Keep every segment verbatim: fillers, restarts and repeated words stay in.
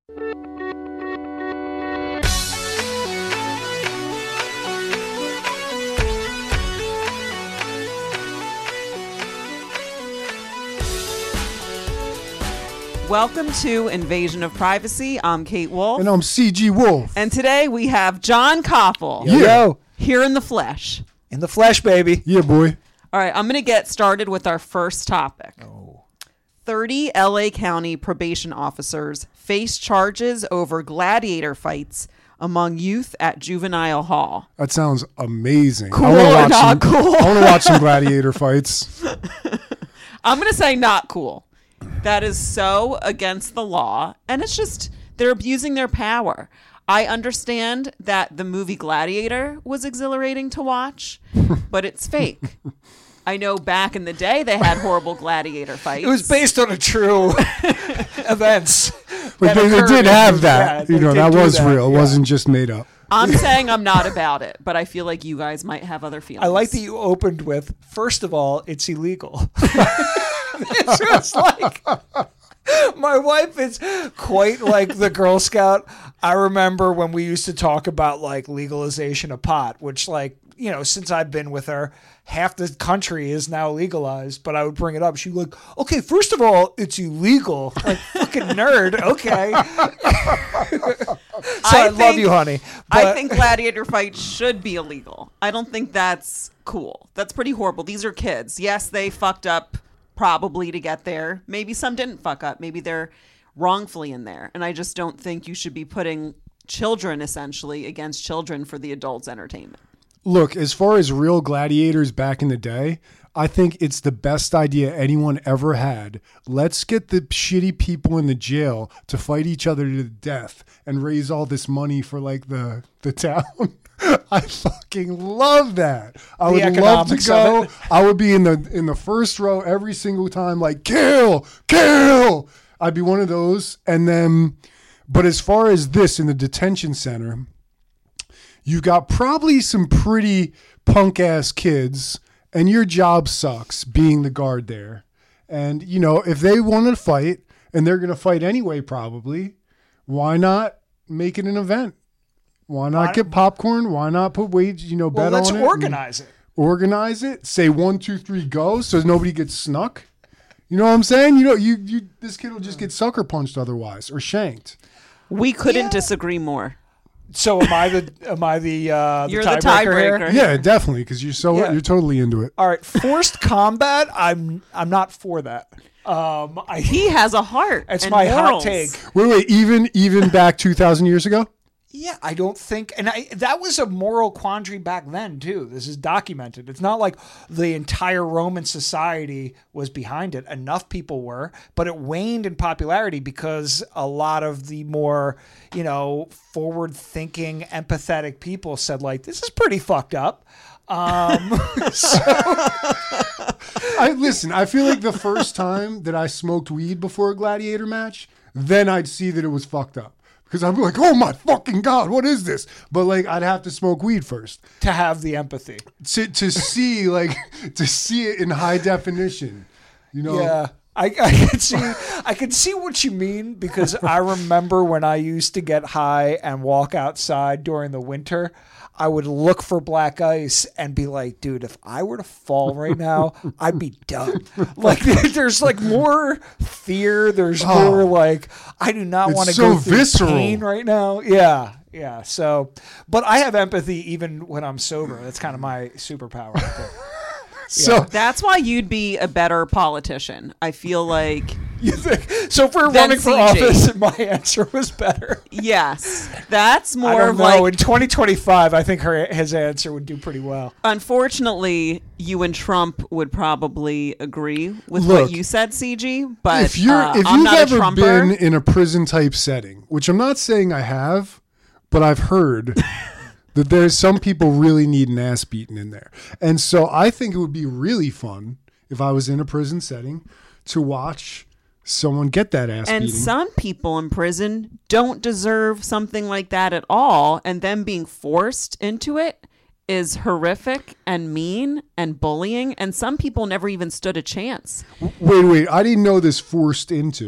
Welcome to Invasion of Privacy. I'm Kate Wolf. And I'm C G Wolf. And today we have John Koppel. Yeah. Yo. Here in the flesh. In the flesh, baby. Yeah, boy. All right, I'm going to get started with our first topic. Oh. thirty L A County probation officers face charges over gladiator fights among youth at juvenile hall. That sounds amazing. Cool I wanna or watch not some, cool? I want to watch some gladiator fights. I'm going to say not cool. That is so against the law. And it's just, they're abusing their power. I understand that the movie Gladiator was exhilarating to watch, but it's fake. I know back in the day they had horrible gladiator fights. It was based on a true events. But they, they did have that. Yeah, you know, that was that. real. It yeah. wasn't just made up. I'm saying I'm not about it, but I feel like you guys might have other feelings. I like that you opened with, first of all, it's illegal. It's just like, my wife is quite like the Girl Scout. I remember when we used to talk about like legalization of pot, which like, you know, since I've been with her, half the country is now legalized, but I would bring it up. She'd be like, okay, first of all, it's illegal. Like, fucking nerd. Okay. So I, I think, love you, honey. But I think gladiator fights should be illegal. I don't think that's cool. That's pretty horrible. These are kids. Yes, they fucked up probably to get there. Maybe some didn't fuck up. Maybe they're wrongfully in there. And I just don't think you should be putting children essentially against children for the adults' entertainment. Look, as far as real gladiators back in the day, I think it's the best idea anyone ever had. Let's get the shitty people in the jail to fight each other to death and raise all this money for like the, the town. I fucking love that. I The would love to economics go. of it. I would be in the in the first row every single time, like kill, kill. I'd be one of those. And then, but as far as this in the detention center, you got probably some pretty punk ass kids, and your job sucks being the guard there. And you know, if they want to fight, and they're going to fight anyway, probably, why not make it an event? Why not Why- get popcorn? Why not put wage, you know, well, bet let's on it? organize it. Organize it. Say one, two, three, go, so nobody gets snuck. You know what I'm saying? You know, you you this kid will just get sucker punched otherwise or shanked. We couldn't Yeah. disagree more. So am I the am I the uh, the You're the tiebreaker here? tiebreaker. Yeah, definitely, because you're so Yeah. you're totally into it. All right, forced combat. I'm I'm not for that. Um, I He has a heart. it's and my morals. hot take. Wait, wait, even even back two thousand years ago? Yeah, I don't think, and I, that was a moral quandary back then too. This is documented. It's not like the entire Roman society was behind it. Enough people were, but it waned in popularity because a lot of the more, you know, forward-thinking, empathetic people said like, "This is pretty fucked up." Um, so, I listen, I feel like the first time that I smoked weed before a gladiator match, then I'd see that it was fucked up. Because I'd be like, oh my fucking God, what is this? But like, I'd have to smoke weed first. to have the empathy. To to see, like, to see it in high definition. You know? Yeah. I, I can see I can see what you mean, because I remember when I used to get high and walk outside during the winter, I would look for black ice and be like, dude, if I were to fall right now, I'd be done. Like, there's like more fear. There's Oh. more like, I do not It's want to so go through visceral. pain right now. Yeah. Yeah. So, but I have empathy even when I'm sober. That's kind of my superpower, I think. So That's why you'd be a better politician. I feel like, You think? So if we're Then running for C G. office, my answer was better. yes, that's I more don't of know. like, In twenty twenty-five, I think her his answer would do pretty well. unfortunately, you and Trump would probably agree with Look, what you said, C G. But if you're uh, if I'm you've not a ever Trumper. been in a prison type setting, which I'm not saying I have, but I've heard that there's some people really need an ass beaten in there. And so I think it would be really fun if I was in a prison setting to watch someone get that ass And beating. some people in prison don't deserve something like that at all. And them being forced into it is horrific and mean and bullying. And some people never even stood a chance. Wait, wait, I didn't know this forced into.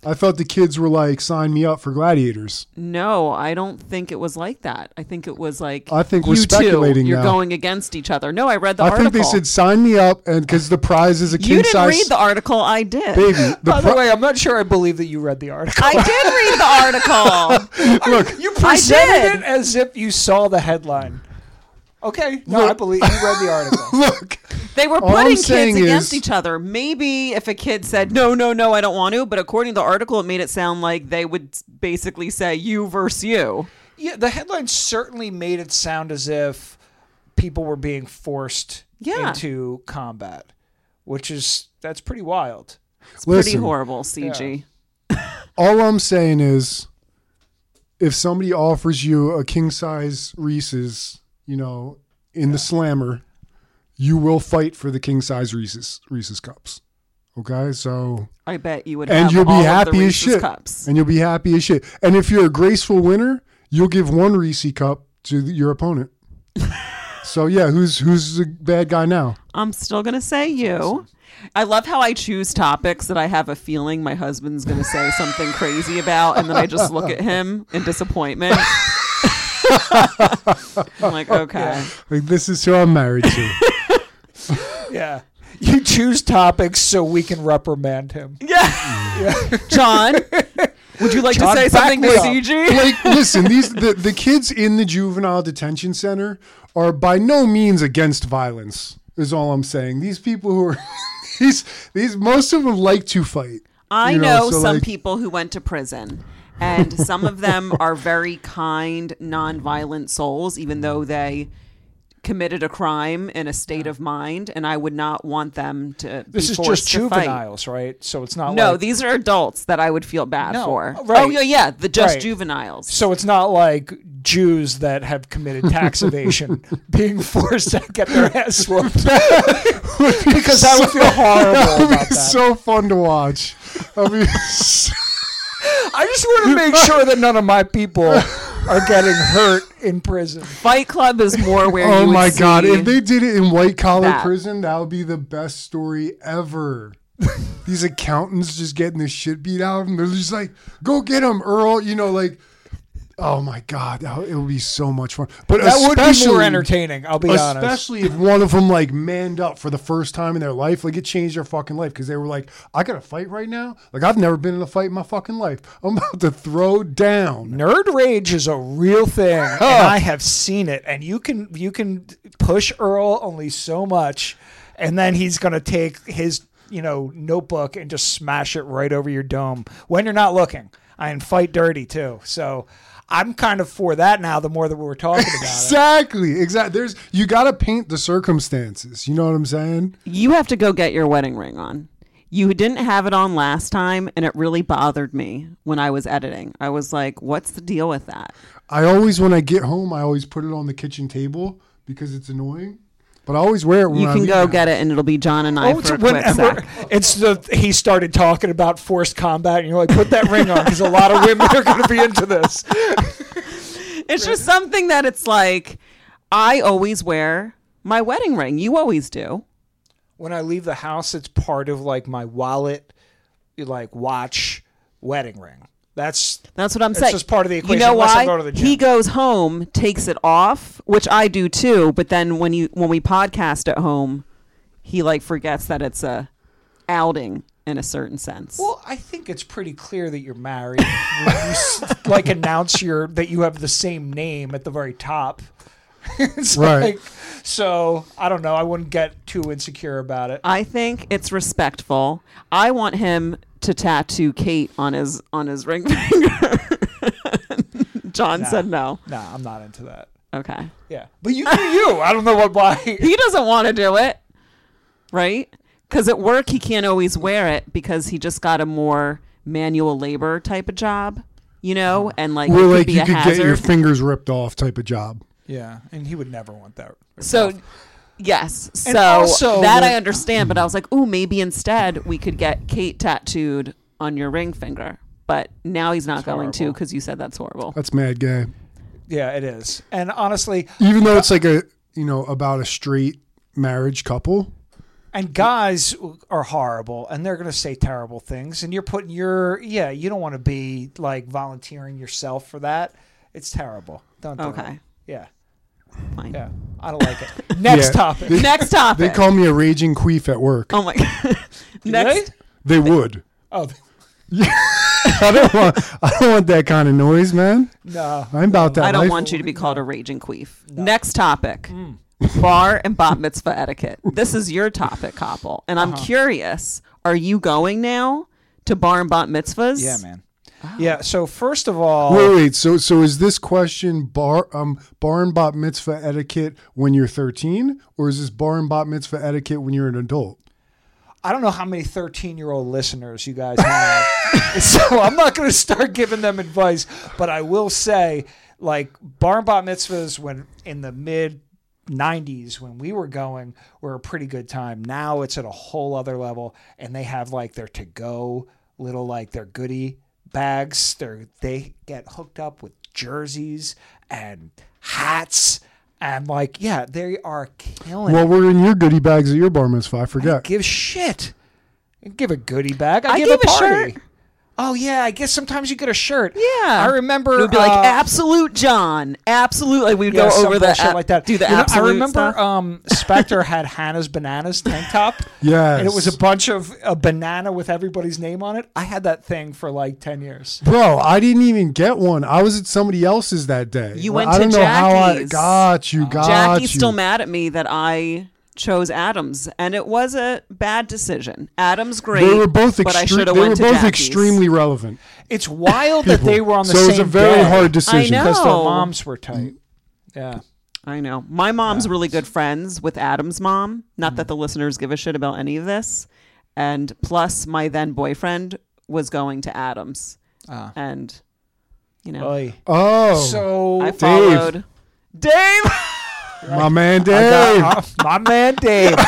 I thought the kids were like, sign me up for gladiators. No, I don't think it was like that. I think it was like, I think you we're speculating two, you're now. going against each other. No, I read the I article. think they said, sign me up, and because the prize is a king you didn't size read the article. I did. baby. The By the pri- way, I'm not sure I believe that you read the article. I did read the article. Look, You I presented did. it as if you saw the headline. Okay, no, Look. I believe you read the article. look. They were All I'm putting kids saying against is- each other. Maybe if a kid said, no, no, no, I don't want to. But according to the article, it made it sound like they would basically say you versus you. Yeah, the headline certainly made it sound as if people were being forced Yeah. into combat, which is that's pretty wild. It's pretty Listen. horrible, C G. All I'm saying is, if somebody offers you a king size Reese's, you know, in the slammer, you will fight for the king size Reese's Reese's cups. Okay, so I bet you would and have you'll be all happy of the as Reese's shit, cups. and you'll be happy as shit. And if you're a graceful winner, you'll give one Reese cup to the, your opponent. So yeah, who's who's the bad guy now? I'm still going to say you. I love how I choose topics that I have a feeling my husband's going to say something crazy about, and then I just look at him in disappointment. I'm like, okay. Like, this is who I'm married to. Yeah. You choose topics so we can reprimand him. Yeah. John, would you like John, to say back something me to up. C G? Like, listen, these the, the kids in the juvenile detention center are by no means against violence, is all I'm saying. These people who are these these most of them like to fight. I you know, so, some like, people who went to prison, and some of them are very kind, non-violent souls, even though they committed a crime in a state of mind, and I would not want them to This be is forced just to fight. juveniles, right? So it's not No, like, these are adults that I would feel bad No, for. right. Oh, yeah, yeah, the just Right. juveniles. so it's not like Jews that have committed tax evasion being forced to get their ass whooped. Because I would feel horrible It'd be about that. so fun to watch. I mean, I just want to make sure that none of my people are getting hurt in prison. Fight Club is more where you oh would my god! see- If they did it in white collar that. prison, that would be the best story ever. These accountants just getting the shit beat out of them. They're just like, "Go get him, Earl." You know, like, oh my god, that, it would be so much fun. But That would be especially- more entertaining, I'll be honest. Especially if one of them like manned up for the first time in their life, like it changed their fucking life because they were like, I got to fight right now. Like I've never been in a fight in my fucking life. I'm about to throw down. Nerd rage is a real thing, and I have seen it. And you can you can push Earl only so much, and then he's gonna take his you know notebook and just smash it right over your dome when you're not looking. And fight dirty too. So I'm kind of for that now. The more that we were talking about it. Exactly, exactly. There's you got to paint the circumstances. You know what I'm saying? You have to go get your wedding ring on. You didn't have it on last time, and it really bothered me when I was editing. I was like, what's the deal with that? I always, when I get home, I always put it on the kitchen table because it's annoying. But I always wear it when You I can leave go the get it, and it'll be John and I Oh, for a it's quick whenever sec. it's the he started talking about forced combat, and you're like, put that ring on because a lot of women are going to be into this. It's just something that it's like, I always wear my wedding ring. You always do. When I leave the house, it's part of like my wallet, like watch, wedding ring. That's That's what I'm It's saying. just part of the equation, You know unless I why? go to the gym. He goes home, takes it off, which I do too. But then when you when we podcast at home, he like forgets that it's a outing in a certain sense. well. I think it's pretty clear that you're married. When you s- like announce your that you have the same name at the very top. It's Right. like- so I don't know. I wouldn't get too insecure about it. I think it's respectful. I want him to tattoo Kate on his on his ring finger. John Nah. said no. Nah, I'm not into that. Okay. Yeah, but you do you. I don't know what why. He doesn't want to do it, right? Because at work he can't always wear it because he just got a more manual labor type of job, you know, and like Where it could like be you a could hazard. get your fingers ripped off type of job. Yeah, and he would never want that. So, yes. And So also that with- I understand, but I was like, ooh, maybe instead we could get Kate tattooed on your ring finger. But now he's not going to horrible. because you said that's horrible. That's mad gay. Yeah, it is. And honestly, Even though it's like a you know about a straight marriage couple. And guys are horrible, and they're going to say terrible things. And you're putting your, yeah, you don't want to be like volunteering yourself for that. It's terrible. Don't do Okay. it. Yeah. Fine. Yeah. I don't like it. Next Yeah. topic. Next topic. They call me a raging queef at work. Oh my god. Next. They would. Oh, I don't want. I don't want that kind of noise, man. no. I'm about that. I don't life. want you to be called a raging queef. Next topic. Bar and bat mitzvah etiquette. This is your topic, Koppel. And I'm Uh-huh. curious, are you going now to bar and bat mitzvahs? Yeah, man. Yeah. So first of all, Wait, wait. So, so is this question bar um bar and bat mitzvah etiquette when you're thirteen, or is this bar and bat mitzvah etiquette when you're an adult? I don't know how many thirteen-year-old listeners you guys have, so I'm not going to start giving them advice. But I will say, like, bar and bat mitzvahs when in the mid nineties when we were going were a pretty good time. Now it's at a whole other level, and they have like their to-go little like their goodie bags. They they get hooked up with jerseys and hats, and like yeah, they are killing. What it. were in your goodie bags at your bar mitzvah? I I forget. give shit. I give a goodie bag. I, I give give a a party. shirt. Oh yeah, I guess sometimes you get a shirt. Yeah. I remember. It would be like uh, absolute John, absolute. Like we'd yeah, go some over the bullshit ab- like that. do the You know, absolute I remember stuff. um, Spectre had Hannah's Bananas tank top. Yes. And it was a bunch of a banana with everybody's name on it. I had that thing for like ten years. Bro, I didn't even get one. I was at somebody else's that day. You went I to don't know how I Jackie's. got you. Got Jackie's you. still mad at me that I chose Adams, and it was a bad decision. Adams great, They were both but I extre- should have they went were to both Jackie's. extremely relevant. It's wild that people. they were on the so same it was a very day hard decision. I know. because their moms were tight. Yeah. I know. My mom's really good friends with Adam's mom. Not that the listeners give a shit about any of this. And plus, my then boyfriend was going to Adams, Ah. and you know, Oy. Oh, So I followed Dave. my man I Dave. got- uh, my man Dave.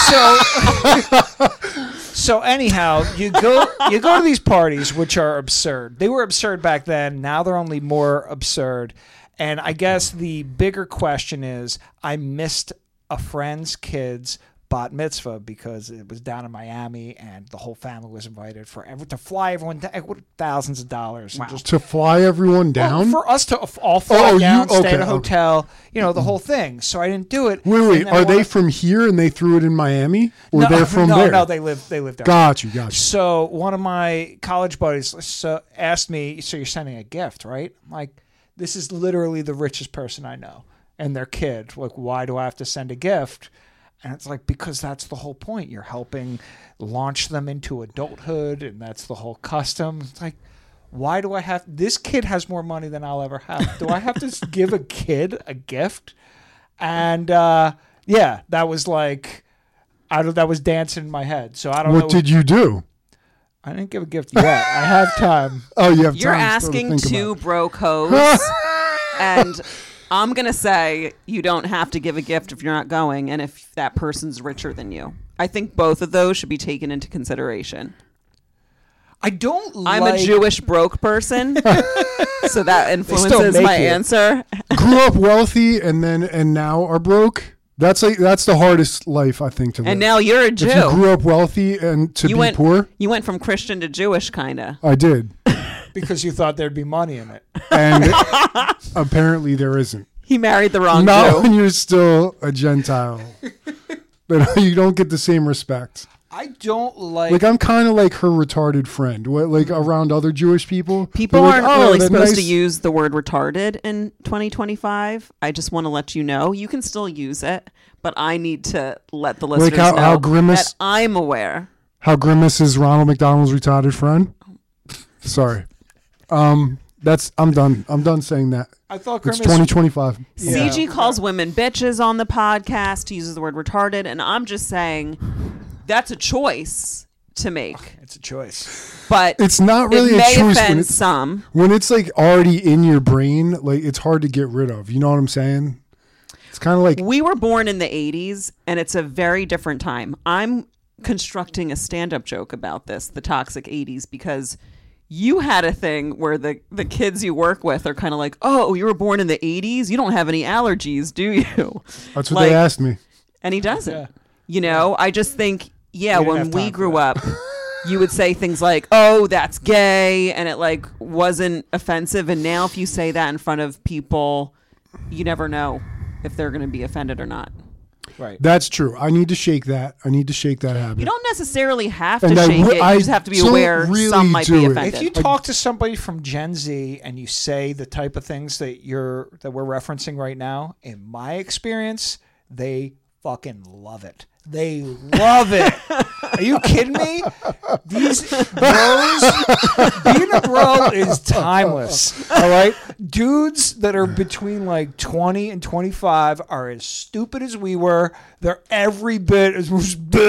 So, so anyhow, you go you go to these parties, which are absurd. They were absurd back then. Now they're only more absurd. And I guess the bigger question is, I missed a friend's kid's bat mitzvah because it was down in Miami, and the whole family was invited for ever to fly everyone down, thousands of dollars. And just To fly everyone down? well, for us to f- all fly Oh, you- down, stay okay, at a okay. hotel, you know, the whole thing. So I didn't do it. wait, And wait. then I Are they wanna- from here and they threw it in Miami? Or no, they're from no, there? No, they live. They live down. Got you, got you. So one of my college buddies so asked me, "So you're sending a gift, right?" I'm like, "This is literally the richest person I know, and their kid. Like, why do I have to send a gift?" And it's like, because that's the whole point. You're helping launch them into adulthood, and that's the whole custom. It's like, why do I have... This kid has more money than I'll ever have. Do I have to give a kid a gift? And, uh, yeah, that was like... I don't, that was dancing in my head. So I don't know. What did you do? I didn't give a gift yet. I have time. Oh, you have You're time still to asking think two about it. broke hoes, and I'm gonna say you don't have to give a gift if you're not going, and if that person's richer than you. I think both of those should be taken into consideration. I don't I'm like... a Jewish broke person, so that still influences make my it. answer. Grew up wealthy and then and now are broke. That's like that's the hardest life I think to live. And now you're a Jew. if you grew up wealthy and to You be went poor, You went from Christian to Jewish, kind of. I did, Because you thought there'd be money in it. and apparently there isn't. He married the wrong Not Jew. when you're still a Gentile. But you don't get the same respect. I don't like... Like I'm kind of like her retarded friend. What, like around other Jewish people, People they're like, aren't "Oh, really that supposed to nice-" use the word retarded in twenty twenty-five. I just want to let you know. You can still use it, but I need to let the listeners how- know how Grimace- that I'm aware. How Grimace is Ronald McDonald's retarded friend. Sorry, um, that's I'm done. I'm done saying that. I thought It's Grimace... twenty twenty-five. Yeah. C G calls women bitches on the podcast. He uses the word retarded, and I'm just saying that's a choice to make. It's a choice. But It's not really it a may choice when offend it's some. when it's like already in your brain. Like it's hard to get rid of. You know what I'm saying? It's kind of like We were born in the eighties, and it's a very different time. I'm constructing a stand-up joke about this, the toxic eighties, because you had a thing where the, the kids you work with are kind of like, oh, you were born in the eighties? You don't have any allergies, do you? that's what like- they asked me. And he doesn't. Yeah. You know, I just think, yeah, We didn't when have we time for grew that. up, you would say things like, oh, that's gay. And it like wasn't offensive. And now if you say that in front of people, you never know if they're going to be offended or not. Right. That's true. I need to shake that. I need to shake that habit. You don't necessarily have to And I shake w- it. I You just have to be don't aware really some might be do it. offended. If you talk to somebody from Gen Z and you say the type of things that you're that we're referencing right now, in my experience, they fucking love it. They love it. Are you kidding me? These bros, being a bro is timeless. All right, dudes that are between like twenty and twenty-five are as stupid as we were. They're every bit as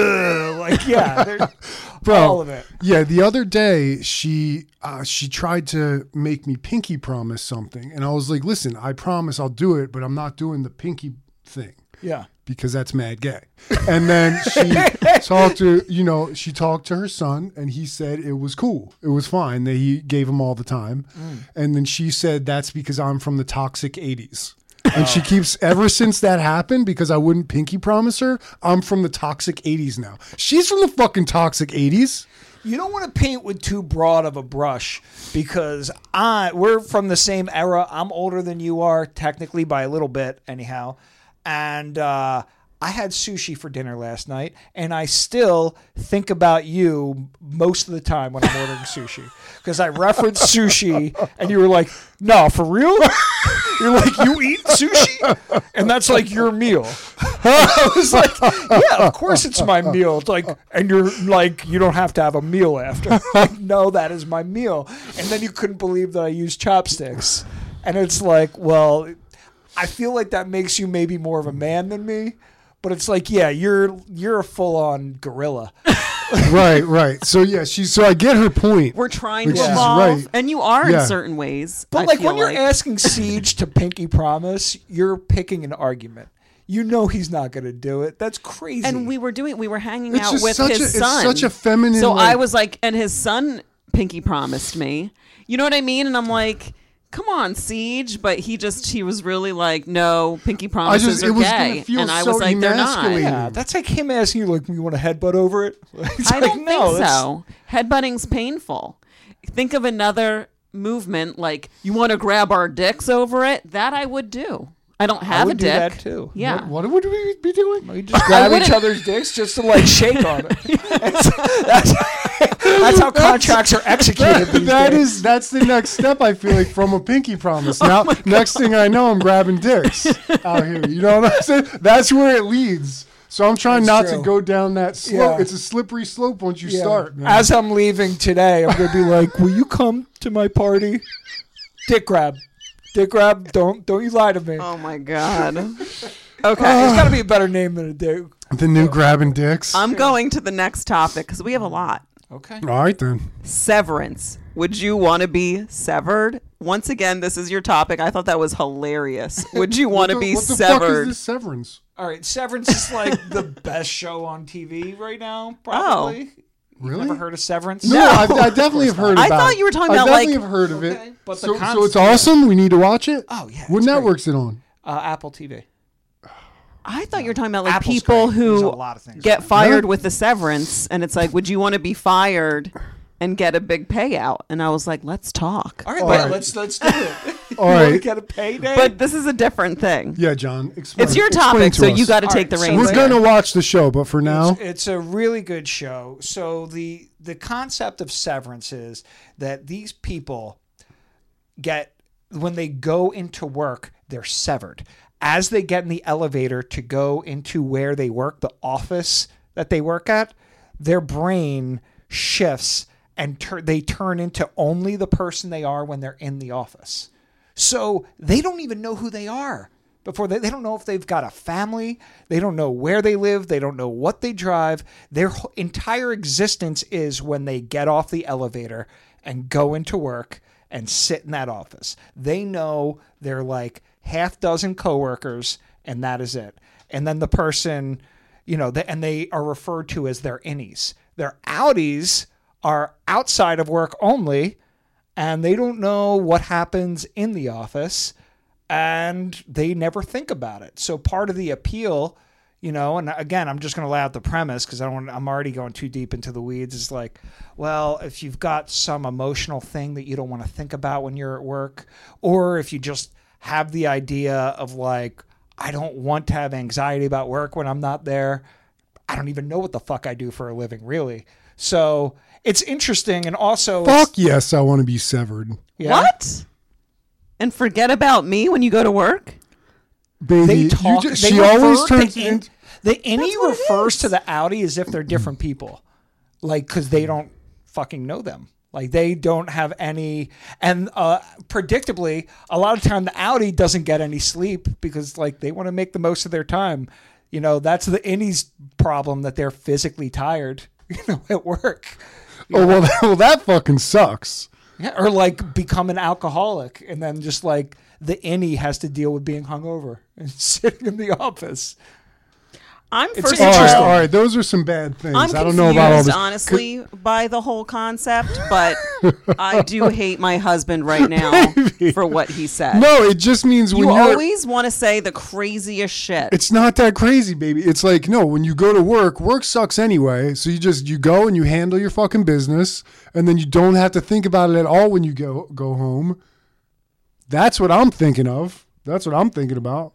like yeah, they're Bro, all of it. Yeah, the other day she uh, she tried to make me pinky promise something, and I was like, "Listen, I promise I'll do it, but I'm not doing the pinky thing Yeah. because that's mad gay." And then she talked to you know she talked to her son, and he said it was cool, it was fine. That he gave him all the time, Mm. and then she said that's because I'm from the toxic eighties. And she keeps, ever since that happened, because I wouldn't pinky promise her, I'm from the toxic eighties now. She's from the fucking toxic eighties. You don't want to paint with too broad of a brush because I we're from the same era. I'm older than you are, technically by a little bit, anyhow. And uh, I had sushi for dinner last night, and I still think about you most of the time when I'm ordering sushi because I referenced sushi, and you were like, "No, for real." You're like, you eat sushi? And that's like your meal. I was like, yeah, of course it's my meal. It's like, and you're like, you don't have to have a meal after. Like, no, that is my meal. And then you couldn't believe that I used chopsticks. And it's like, well, I feel like that makes you maybe more of a man than me. But it's like, yeah, you're you're a full-on gorilla. Right, right. So yeah, she's so I get her point. We're trying Like, to she's evolve, right. and you are Yeah. in certain ways. But I like feel when you're like. asking Siege to pinky promise, you're picking an argument. You know he's not going to do it. That's crazy. And we were doing, we were hanging It's out just with such his a- it's son. such a feminine, So I like- was like, and his son pinky promised me. You know what I mean? And I'm like, come on, Siege. But he just, he was really like, no, pinky promises just- it are was gonna gay. feel And I so was like, they're not. emasculating. Yeah, that's like him asking you, like, you want to headbutt over it? It's I like, don't no, think that's- so. Headbutting's painful. Think of another movement like you want to grab our dicks over it. That I would do. I don't have would a do dick. that too. Yeah. What, what would we be doing? We just grab each wouldn't- other's dicks just to like shake on it. That's, that's, that's how contracts are executed these That days. is that's the next step. I feel like from a pinky promise. Oh Now, next thing I know, I'm grabbing dicks out here. You know what I'm saying? That's where it leads. So I'm trying That's not true. to go down that slope. Yeah. It's a slippery slope once you Yeah. start. Man. As I'm leaving today, I'm gonna be like, "Will you come to my party?" Dick grab, dick grab. Don't don't you lie to me. Oh my god. Okay. There's got to be a better name than a dick. the new grabbing dicks. I'm going to the next topic because we have a lot. Okay. All right then. Severance. Would you want to be severed? Once again, this is your topic. I thought that was hilarious. Would you want to What the- be what the fuck is severed? this severance? All right. Severance is like the best show on T V right now. Probably. Really? Never heard of Severance? No, I, I definitely have heard I about thought it. you were talking I about, definitely like- have heard of Okay, it. but the so, so concept- it's awesome. We need to watch it. Oh yeah. What it's great. network's it on? Uh, Apple T V. I thought you were talking about like Apple's people great. There's who a lot of things get on it. fired Yeah. with the severance, and it's like, would you want to be fired and get a big payout? And I was like, let's talk. All right, All but right. let's let's do it. All You wanna right. get a payday. But this is a different thing. Yeah, John. Explain, It's your explain topic, to so us. you got to All take right, the so reins. We're here. gonna watch the show, but for now, It's, it's a really good show. So the the concept of severance is that these people get when they go into work, they're severed. As they get in the elevator to go into where they work, the office that they work at, their brain shifts and tur- they turn into only the person they are when they're in the office. So they don't even know who they are before they, they don't know if they've got a family. They don't know where they live. They don't know what they drive. Their whole- entire existence is when they get off the elevator and go into work and sit in that office. They know they're like half dozen coworkers and that is it. And then the person, you know, they, and they are referred to as their innies. Their outies are outside of work only, and they don't know what happens in the office, and they never think about it. So part of the appeal You know, and again, I'm just going to lay out the premise because I don't want, I'm already going too deep into the weeds. It's like, well, if you've got some emotional thing that you don't want to think about when you're at work, or if you just have the idea of like, I don't want to have anxiety about work when I'm not there. I don't even know what the fuck I do for a living, really. So it's interesting. And also, fuck yes, I want to be severed. yeah, What? And forget about me when you go to work? Baby, they you talk. just- they she refer always to turns in- into. the innie That's what it refers is. to the outie as if they're different people, like because they don't fucking know them. Like they don't have any, and uh, predictably, a lot of time the outie doesn't get any sleep because like they want to make the most of their time. You know, that's the innie's problem, that they're physically tired. You know, at work. Oh well, that, well, that fucking sucks. Yeah, or like become an alcoholic, and then just like the innie has to deal with being hungover and sitting in the office. I'm It's first All of right, interesting. all, all right, those are some bad things. I'm I don't know about all confused, this. honestly, by the whole concept, but I do hate my husband right now for what he said. No, it just means when you you're. always want to say the craziest shit. It's not that crazy, baby. It's like, no, when you go to work, work sucks anyway. So you just you go and you handle your fucking business, and then you don't have to think about it at all when you go go home. That's what I'm thinking of. That's what I'm thinking about.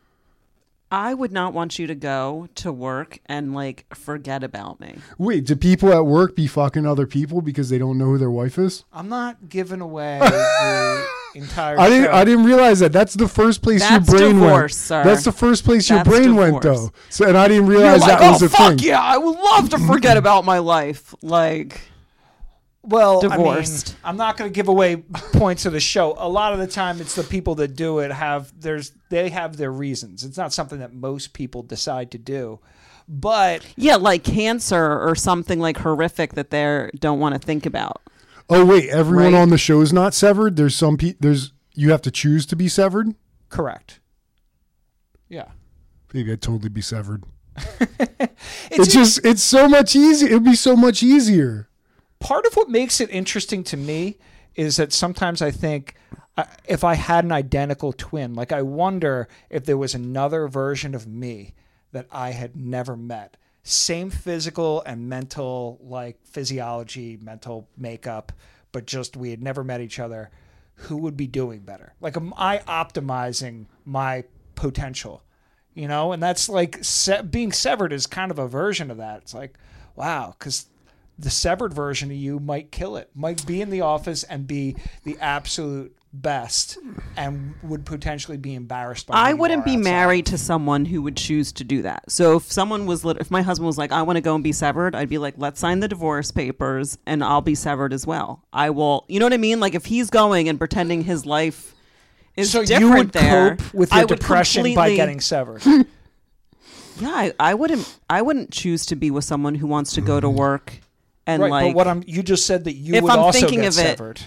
I would not want you to go to work and like forget about me. Wait, do people at work be fucking other people because they don't know who their wife is? I'm not giving away the entire I didn't. show. I didn't realize that. That's the first place That's your brain divorce, went. sir. That's the first place your That's brain went, divorce. though. So, and I didn't You're realize like, that was oh a fuck thing. yeah, I would love to forget about my life. Like, Well, Divorced. I mean, I'm not going to give away points of the show. A lot of the time, it's the people that do it have there's they have their reasons. It's not something that most people decide to do, but yeah, like cancer or something like horrific that they don't want to think about. Oh wait, everyone Right. on the show is not severed. There's some pe- There's you have to choose to be severed. correct. Yeah, Maybe I'd totally be severed. it's It's just it's so much easier. It'd be so much easier. part of what makes it interesting to me is that sometimes I think uh, if I had an identical twin, like I wonder if there was another version of me that I had never met. Same physical and mental, like physiology, mental makeup, but just we had never met each other. Who would be doing better? Like, am I optimizing my potential? You know, and that's like se- being severed is kind of a version of that. It's like, wow, because the severed version of you might kill it, might be in the office and be the absolute best and would potentially be embarrassed by who I you wouldn't are be outside. married to someone who would choose to do that. So if someone was, lit- if my husband was like, I want to go and be severed, I'd be like, let's sign the divorce papers and I'll be severed as well. I will, you know what I mean? Like if he's going and pretending his life is So different you would there, cope with I your would depression by completely- getting severed. Yeah, I, I wouldn't, I wouldn't choose to be with someone who wants to go to work and right, like, but what I'm you just said that you if would I'm also thinking get of it- severed.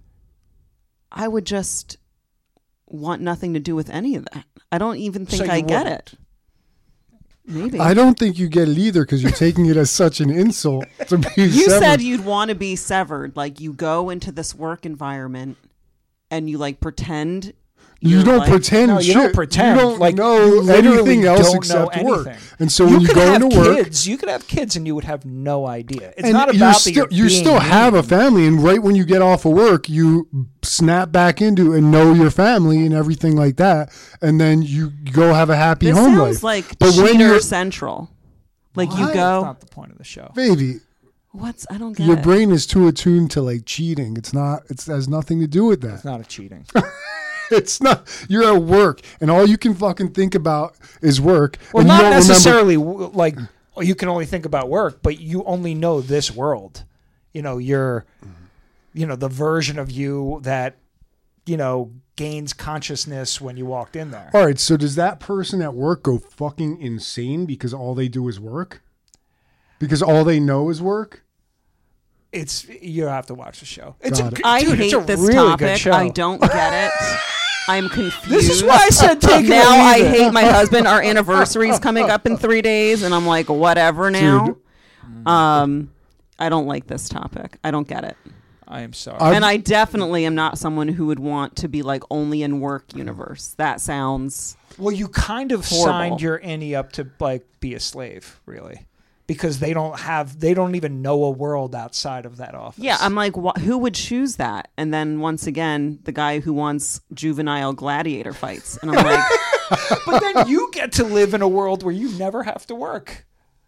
I would just want nothing to do with any of that. I don't even think So I you get wouldn't. it. Maybe. I don't think you get it either because you're taking it as such an insult to be You severed. said you'd want to be severed. Like you go into this work environment and you like pretend. You you're, don't like- pretend. No, you shit. don't pretend. You don't Like, know you literally anything else don't except know work. anything. And so you when you could go have into work, kids, you could have kids, and you would have no idea. It's and not you're about still, that you you're being still have a mean. family, and right when you get off of work, you snap back into and know your family and everything like that, and then you go have a happy This home sounds life. like But when cheater you're- central. Like What? you That's go. not the point of the show. Baby, What's I don't get your it. brain is too attuned to like cheating. It's not. It's, it has nothing to do with that. It's not a cheating. It's not. You're at work, and all you can fucking think about is work. Well, and you not don't remember- necessarily w like you can only think about work, but you only know this world. You know, you're, you know, the version of you that, you know, gains consciousness when you walked in there. All right, so does that person at work go fucking insane because all they do is work? Because all they know is work? It's you have to watch the show. It's Got a, it. I dude, hate it's a this really good topic. show. I don't get it. I'm confused. This is why I said take it or now I leave it. hate my husband. Our anniversary's coming up in three days, and I'm like, whatever now. Dude. Um, I don't like this topic. I don't get it. I am sorry. I- And I definitely am not someone who would want to be like only in work universe. That sounds well, you kind of horrible. signed your innie up to like be a slave, really, because they don't have, they don't even know a world outside of that office. yeah. I'm like, wh- who would choose that? And then once again, the guy who wants juvenile gladiator fights, and I'm like, But then you get to live in a world where you never have to work.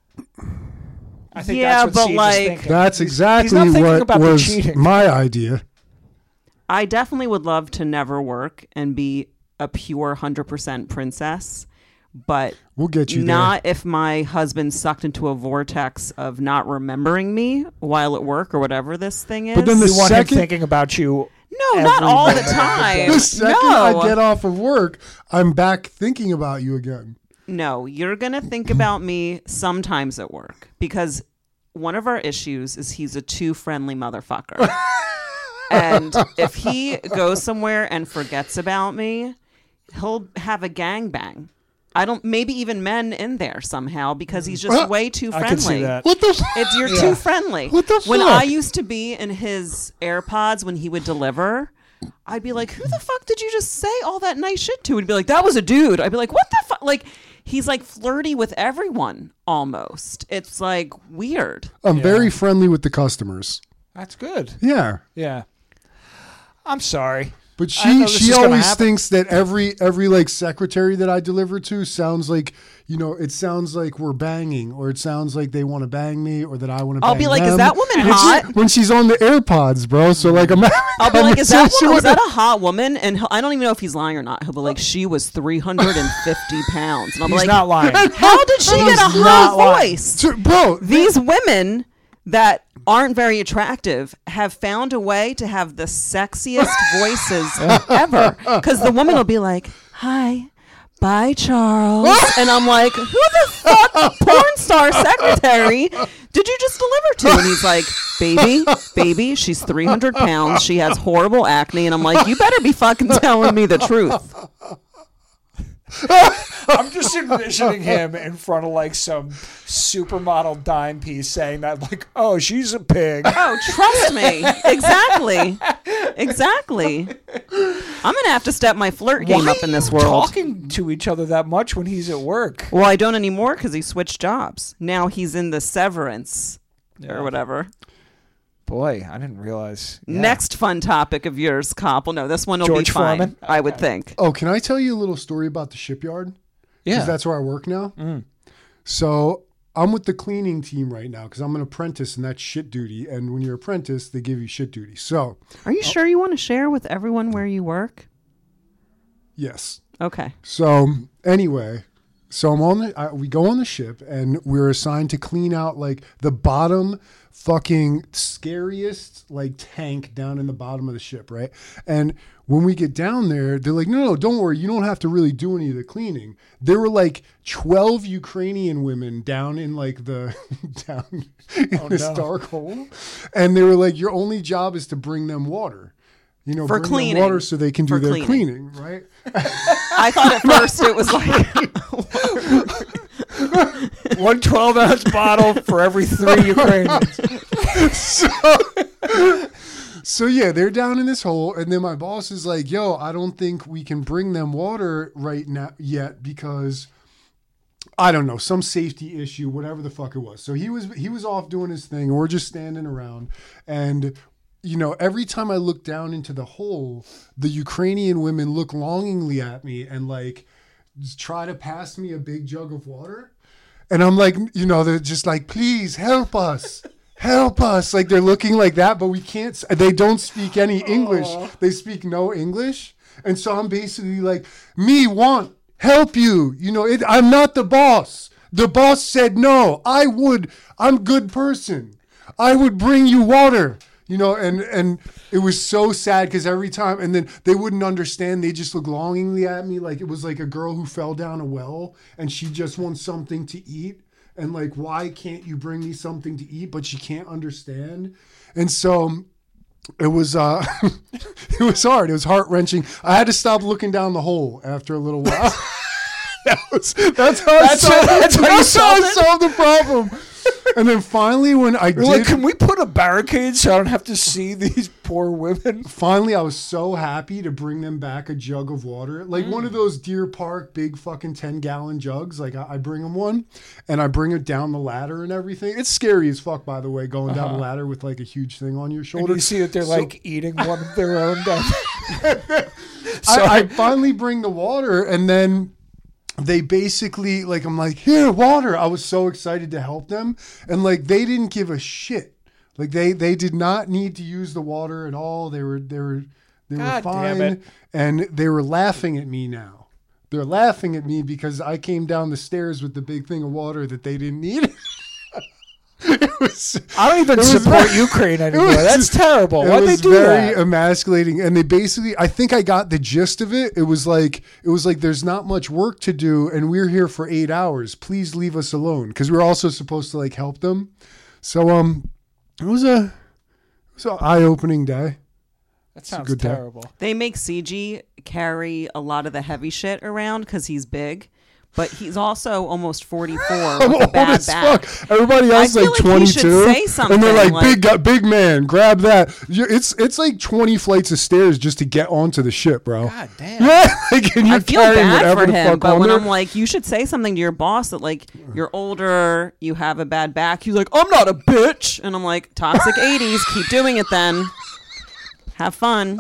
I think Yeah, that's what but, Siege is like- thinking. That's He's- exactly he's not thinking what about the was cheating. my idea. I definitely would love to never work and be a pure one hundred percent princess, but We'll get you not if my husband sucked into a vortex of not remembering me while at work or whatever this thing is. But then the You want second- him thinking about you. no, not every all the moment of the time. day. there. The second no. I get off of work, I'm back thinking about you again. No, you're going to think about me sometimes at work because one of our issues is he's a too friendly motherfucker. And if he goes somewhere and forgets about me, he'll have a gangbang. I don't, maybe even men in there somehow because he's just Uh, way too I friendly. can see that. What the? F- It's you're Yeah. too friendly. What the When fuck? I used to be in his AirPods when he would deliver, I'd be like, "Who the fuck did you just say all that nice shit to?" He'd be like, "That was a dude." I'd be like, "What the fuck?" Like he's like flirty with everyone almost. It's like weird. I'm Yeah. very friendly with the customers. That's good. Yeah. Yeah. I'm sorry. But I know she this she is gonna always happen. thinks that every every like secretary that I deliver to sounds like, you know, it sounds like we're banging, or it sounds like they want to bang me, or that I want to. I'll bang be like, "Is them. that woman When she- hot?" when she's on the AirPods, bro? So like, I'm. I'll be like, "Is that conversation woman, is with that a hot woman?" And he'll, I don't even know if he's lying or not. He'll be like, "She was three hundred fifty pounds," and I'm He's like, not lying. "How did she get a He's high not lying. voice?" her. Bro, These women that aren't very attractive have found a way to have the sexiest voices ever. Because the woman will be like, "Hi, bye, Charles," and I'm like, "Who the fuck, porn star secretary, did you just deliver to?" And he's like, "Baby, baby, she's three hundred pounds. She has horrible acne," and I'm like, "You better be fucking telling me the truth." I'm just envisioning him in front of like some supermodel dime piece saying that like, "Oh, she's a pig." Oh, trust me. Exactly. Exactly. I'm going to have to step my flirt game Why up in are this you world. talking to each other that much when he's at work? Well, I don't anymore because he switched jobs. Now he's in the severance Yeah. or whatever. Boy, I didn't realize. Yeah. Next fun topic of yours, Cop. Well, no, this one will George be fine. Foreman? I would think. oh, can I tell you a little story about the shipyard? Yeah. Because that's where I work now. Mm. So I'm with the cleaning team right now because I'm an apprentice and that's shit duty. And when you're apprentice, they give you shit duty. So Are you sure you want to share with everyone where you work? yes. Okay. So anyway, so I'm on the, I, we go on the ship and we're assigned to clean out like the bottom fucking scariest like tank down in the bottom of the ship, right? And when we get down there, they're like, no, no, don't worry. You don't have to really do any of the cleaning. There were like twelve Ukrainian women down in like the, down in Oh, this no. dark hole. And they were like, your only job is to bring them water. You know, For bring cleaning. them water so they can do For their cleaning. cleaning, right? I thought at first it was like, One twelve ounce bottle for every three Ukrainians. so, so yeah, they're down in this hole, and then my boss is like, "Yo, I don't think we can bring them water right now yet because I don't know, some safety issue, whatever the fuck it was." So he was he was off doing his thing, and we're just standing around, and you know, every time I look down into the hole, the Ukrainian women look longingly at me and like just try to pass me a big jug of water. And I'm like, you know, they're just like, "Please help us. Help us." Like they're looking like that, but we can't, they don't speak any English. They speak no English. And so I'm basically like, "Me want help you. You know, it, I'm not the boss. The boss said no. I would, I'm good person. I would bring you water." You know, and, and it was so sad because every time, and then they wouldn't understand. They just look longingly at me like it was like a girl who fell down a well and she just wants something to eat. And like, why can't you bring me something to eat? But she can't understand. And so it was, uh, it was hard. It was heart wrenching. I had to stop looking down the hole after a little while. that was, that's how, That's I, solved, how- that's how you that's how I solved it? solved the problem. And then finally, when I You're did, like, can we put a barricade so I don't have to see these poor women? finally, I was so happy to bring them back a jug of water, like mm. one of those Deer Park big fucking ten gallon jugs. Like I, I bring them one, and I bring it down the ladder and everything. It's scary as fuck, by the way, going uh-huh. down the ladder with like a huge thing on your shoulder. And you see that they're so, like eating one of their own. Down. so I, I finally bring the water, and then they basically, like, I'm like, here, water. I was so excited to help them. And, like, they didn't give a shit. Like, they they did not need to use the water at all. They were, they were, they God were fine. Damn it. And they were laughing at me now. They're laughing at me because I came down the stairs with the big thing of water that they didn't need. It was, I don't even support very, Ukraine anymore. Was, That's terrible. Why'd they do that? It was very emasculating, and they basically, I think I got the gist of it. It was like, it was like, there's not much work to do, and we're here for eight hours. Please leave us alone, because we we're also supposed to like help them. So, um, it was a, it was an eye-opening day. That sounds terrible. Day. They make C G carry a lot of the heavy shit around because he's big. But he's also almost forty-four with a bad back. Fuck. Everybody else is like, like twenty-two. Say and they're like, like, big big man, grab that. It's it's like twenty flights of stairs just to get onto the ship, bro. God damn. Yeah, like, and you're I feel carrying bad whatever for the him, fuck but on when there. I'm like, you should say something to your boss that like, you're older, you have a bad back. He's like, I'm not a bitch. And I'm like, toxic eighties, keep doing it then. Have fun.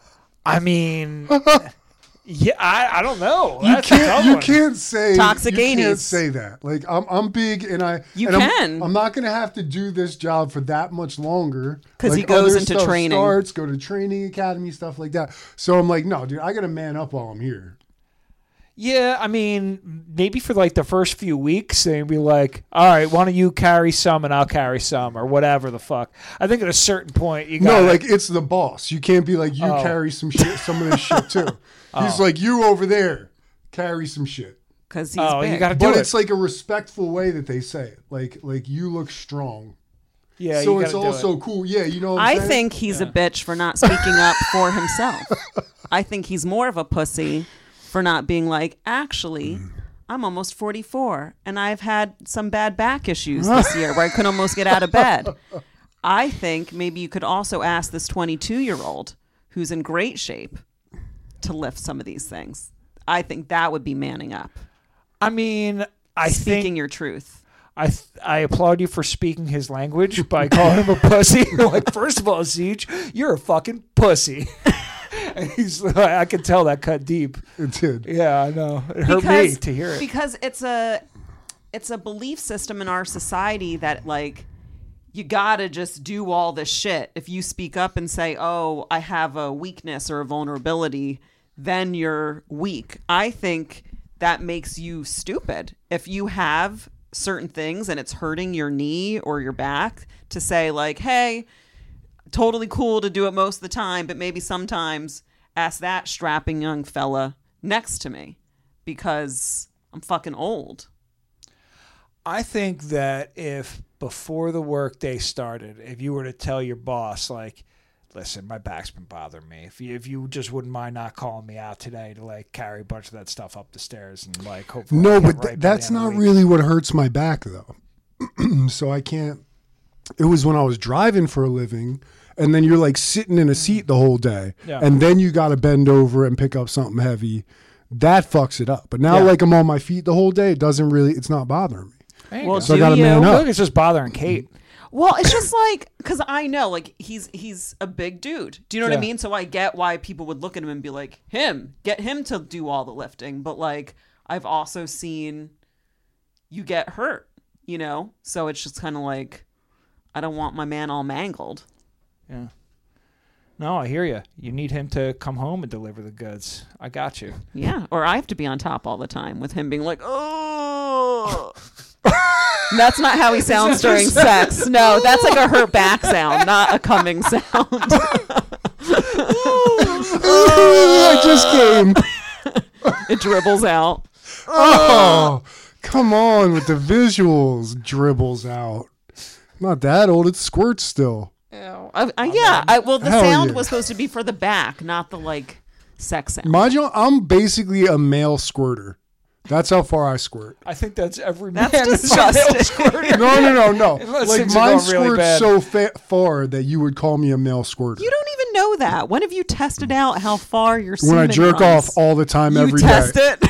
I mean... Yeah, I, I don't know. You That's can't you one. can't say toxic you eighties. can't say that. Like I'm I'm big and I You and can. I'm, I'm not gonna have to do this job for that much longer. Because like he goes other into stuff training. Starts, go to training academy, stuff like that. So I'm like, no, dude, I gotta man up while I'm here. Yeah, I mean, maybe for like the first few weeks, they'd be like, all right, why don't you carry some and I'll carry some or whatever the fuck. I think at a certain point, you got No, like it's the boss. You can't be like, you oh. carry some shit, some of this shit too. He's oh. like, you over there, carry some shit. Because he's oh, big. you got to do but it. It's like a respectful way that they say it. Like, like you look strong. Yeah, so you it's also it. cool. Yeah, you know what I'm I saying? think he's yeah. a bitch for not speaking up for himself. I think he's more of a pussy for not being like, actually, I'm almost forty-four and I've had some bad back issues this year where I couldn't almost get out of bed. I think maybe you could also ask this twenty-two-year-old who's in great shape to lift some of these things. I think that would be manning up. I mean, I Speaking think... your truth. I th- I applaud you for speaking his language by calling him a pussy. Like, first of all, Siege, you're a fucking pussy. And he's, I could tell that cut deep. It did. Yeah, I know. It hurt because, me to hear it. Because it's a, it's a belief system in our society that, like, you gotta just do all this shit. If you speak up and say, oh, I have a weakness or a vulnerability, then you're weak. I think that makes you stupid. If you have certain things and it's hurting your knee or your back, to say like, hey, totally cool to do it most of the time, but maybe sometimes ask that strapping young fella next to me because I'm fucking old. I think that if before the workday started, if you were to tell your boss, like, listen, my back's been bothering me. If you, if you just wouldn't mind not calling me out today to like carry a bunch of that stuff up the stairs and like hopefully no, I'll but get th- right that's not really what hurts my back though. So I can't. It was when I was driving for a living, and then you're like sitting in a seat the whole day, Yeah. and then you got to bend over and pick up something heavy. That fucks it up. But now, Yeah. like I'm on my feet the whole day, it doesn't really. It's not bothering me. There you Well, go. So I do got to you? man I feel up. like it's just bothering Kate. Well, it's just like, because I know, like, he's he's a big dude. Do you know what Yeah. I mean? So I get why people would look at him and be like, him, get him to do all the lifting. But, like, I've also seen you get hurt, you know? So it's just kind of like, I don't want my man all mangled. Yeah. No, I hear you. You need him to come home and deliver the goods. I got you. Yeah, or I have to be on top all the time with him being like, oh. That's not how he sounds during sex. No, that's like a hurt back sound, not a coming sound. I just came. It dribbles out. Oh, come on with the visuals. Dribbles out. Not that old. It squirts still. Ew. I, I, yeah, I, well, the Hell sound yeah. was supposed to be for the back, not the, like, sex sound. Mind you, I'm basically a male squirter. That's how far I squirt. I think that's every That's man is a disgusting. male squirter. No, no, no, no. Unless Like things are mine going really squirts bad. so fa- far that you would call me a male squirter. You don't even know that. When have you tested out how far your when I semen jerk runs? off all the time, you every day. test it.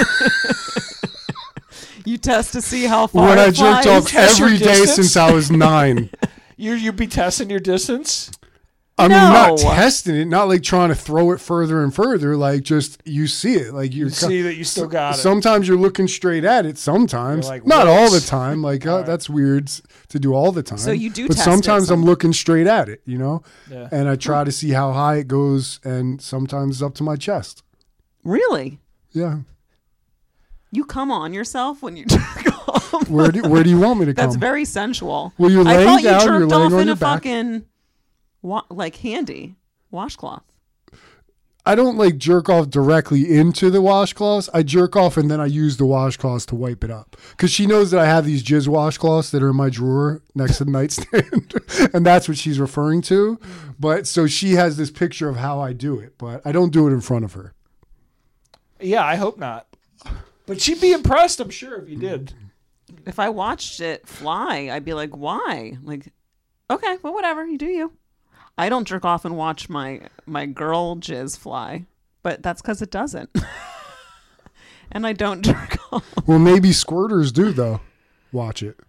You test to see how far When it I jerked flies. off test your every day distance? since I was nine. You you be testing your distance? I mean, No. not testing it, not like trying to throw it further and further. Like just you see it, like you're You see that you still got it. Sometimes you're looking straight at it. Sometimes, You're like, not all the "Whoops." time. Like uh, that's weird s- to do all the time. So you do but test it sometimes I'm some- looking straight at it, you know, Yeah. and I try to see how high it goes, and sometimes it's up to my chest. Really? Yeah. You come on yourself when you jerk off. Where do where do you want me to come? That's very sensual. Well, you're I laying thought down, you you're jerked laying off on in your a back. fucking wa- like handy washcloth. I don't like jerk off directly into the washcloths. I jerk off and then I use the washcloths to wipe it up. Because she knows that I have these jizz washcloths that are in my drawer next to the nightstand. And that's what she's referring to. But so she has this picture of how I do it. But I don't do it in front of her. Yeah, I hope not. But she'd be impressed, I'm sure, if you did. If I watched it fly, I'd be like, why? Like, okay, well, whatever. You do you. I don't jerk off and watch my my girl jizz fly, but that's because it doesn't. And I don't jerk off. Well, maybe squirters do, though. Watch it.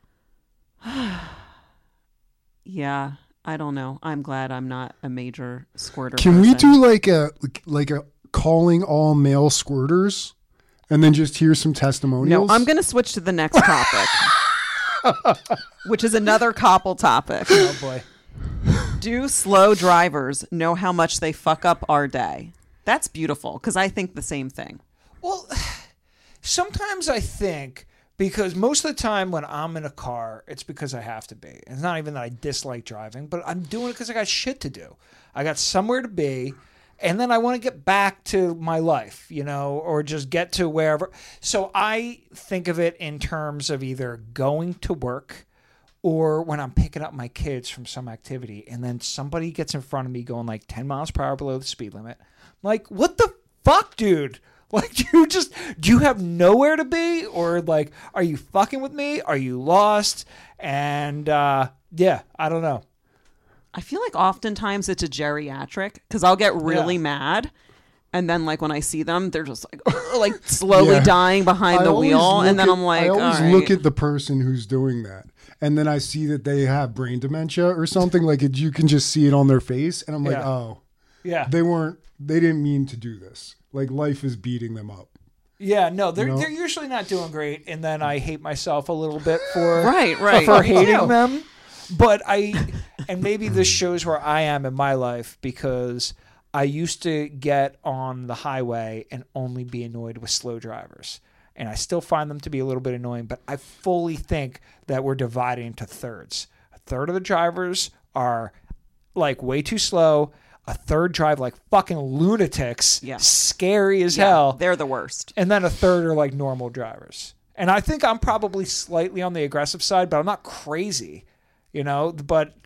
Yeah, I don't know. I'm glad I'm not a major squirter. Can we person. do like a like a calling all male squirters and then just hear some No, testimonials? I'm going to switch to the next topic, which is another couple topic. Oh, boy. Do slow drivers know how much they fuck up our day? That's beautiful because I think the same thing. Well, sometimes I think, because most of the time when I'm in a car, it's because I have to be. It's not even that I dislike driving, but I'm doing it because I got shit to do. I got somewhere to be, and then I want to get back to my life, you know, or just get to wherever. So I think of it in terms of either going to work or when I'm picking up my kids from some activity, and then somebody gets in front of me going like ten miles per hour below the speed limit. I'm like, what the fuck, dude? Like, you just, do you have nowhere to be? Or like, are you fucking with me? Are you lost? And uh, yeah, I don't know. I feel like oftentimes it's a geriatric because I'll get really Yeah. mad. And then, like, when I see them, they're just like, like slowly Yeah. dying behind I the always wheel. look And then at- I'm like, I always all right. look at the person who's doing that, and then I see that they have brain dementia or something. Like it, you can just see it on their face, and I'm like, Yeah. oh, Yeah. they weren't, they didn't mean to do this. Like life is beating them up. Yeah, no, they're You know? they're usually not doing great, and then I hate myself a little bit for Right, right. for Me hating too. them. But I, and maybe this shows where I am in my life, because I used to get on the highway and only be annoyed with slow drivers, and I still find them to be a little bit annoying. But I fully think that we're dividing into thirds. A third of the drivers are like way too slow. A third drive like fucking lunatics, Yeah. scary as Yeah, hell. they're the worst. And then a third are like normal drivers. And I think I'm probably slightly on the aggressive side, but I'm not crazy, you know, but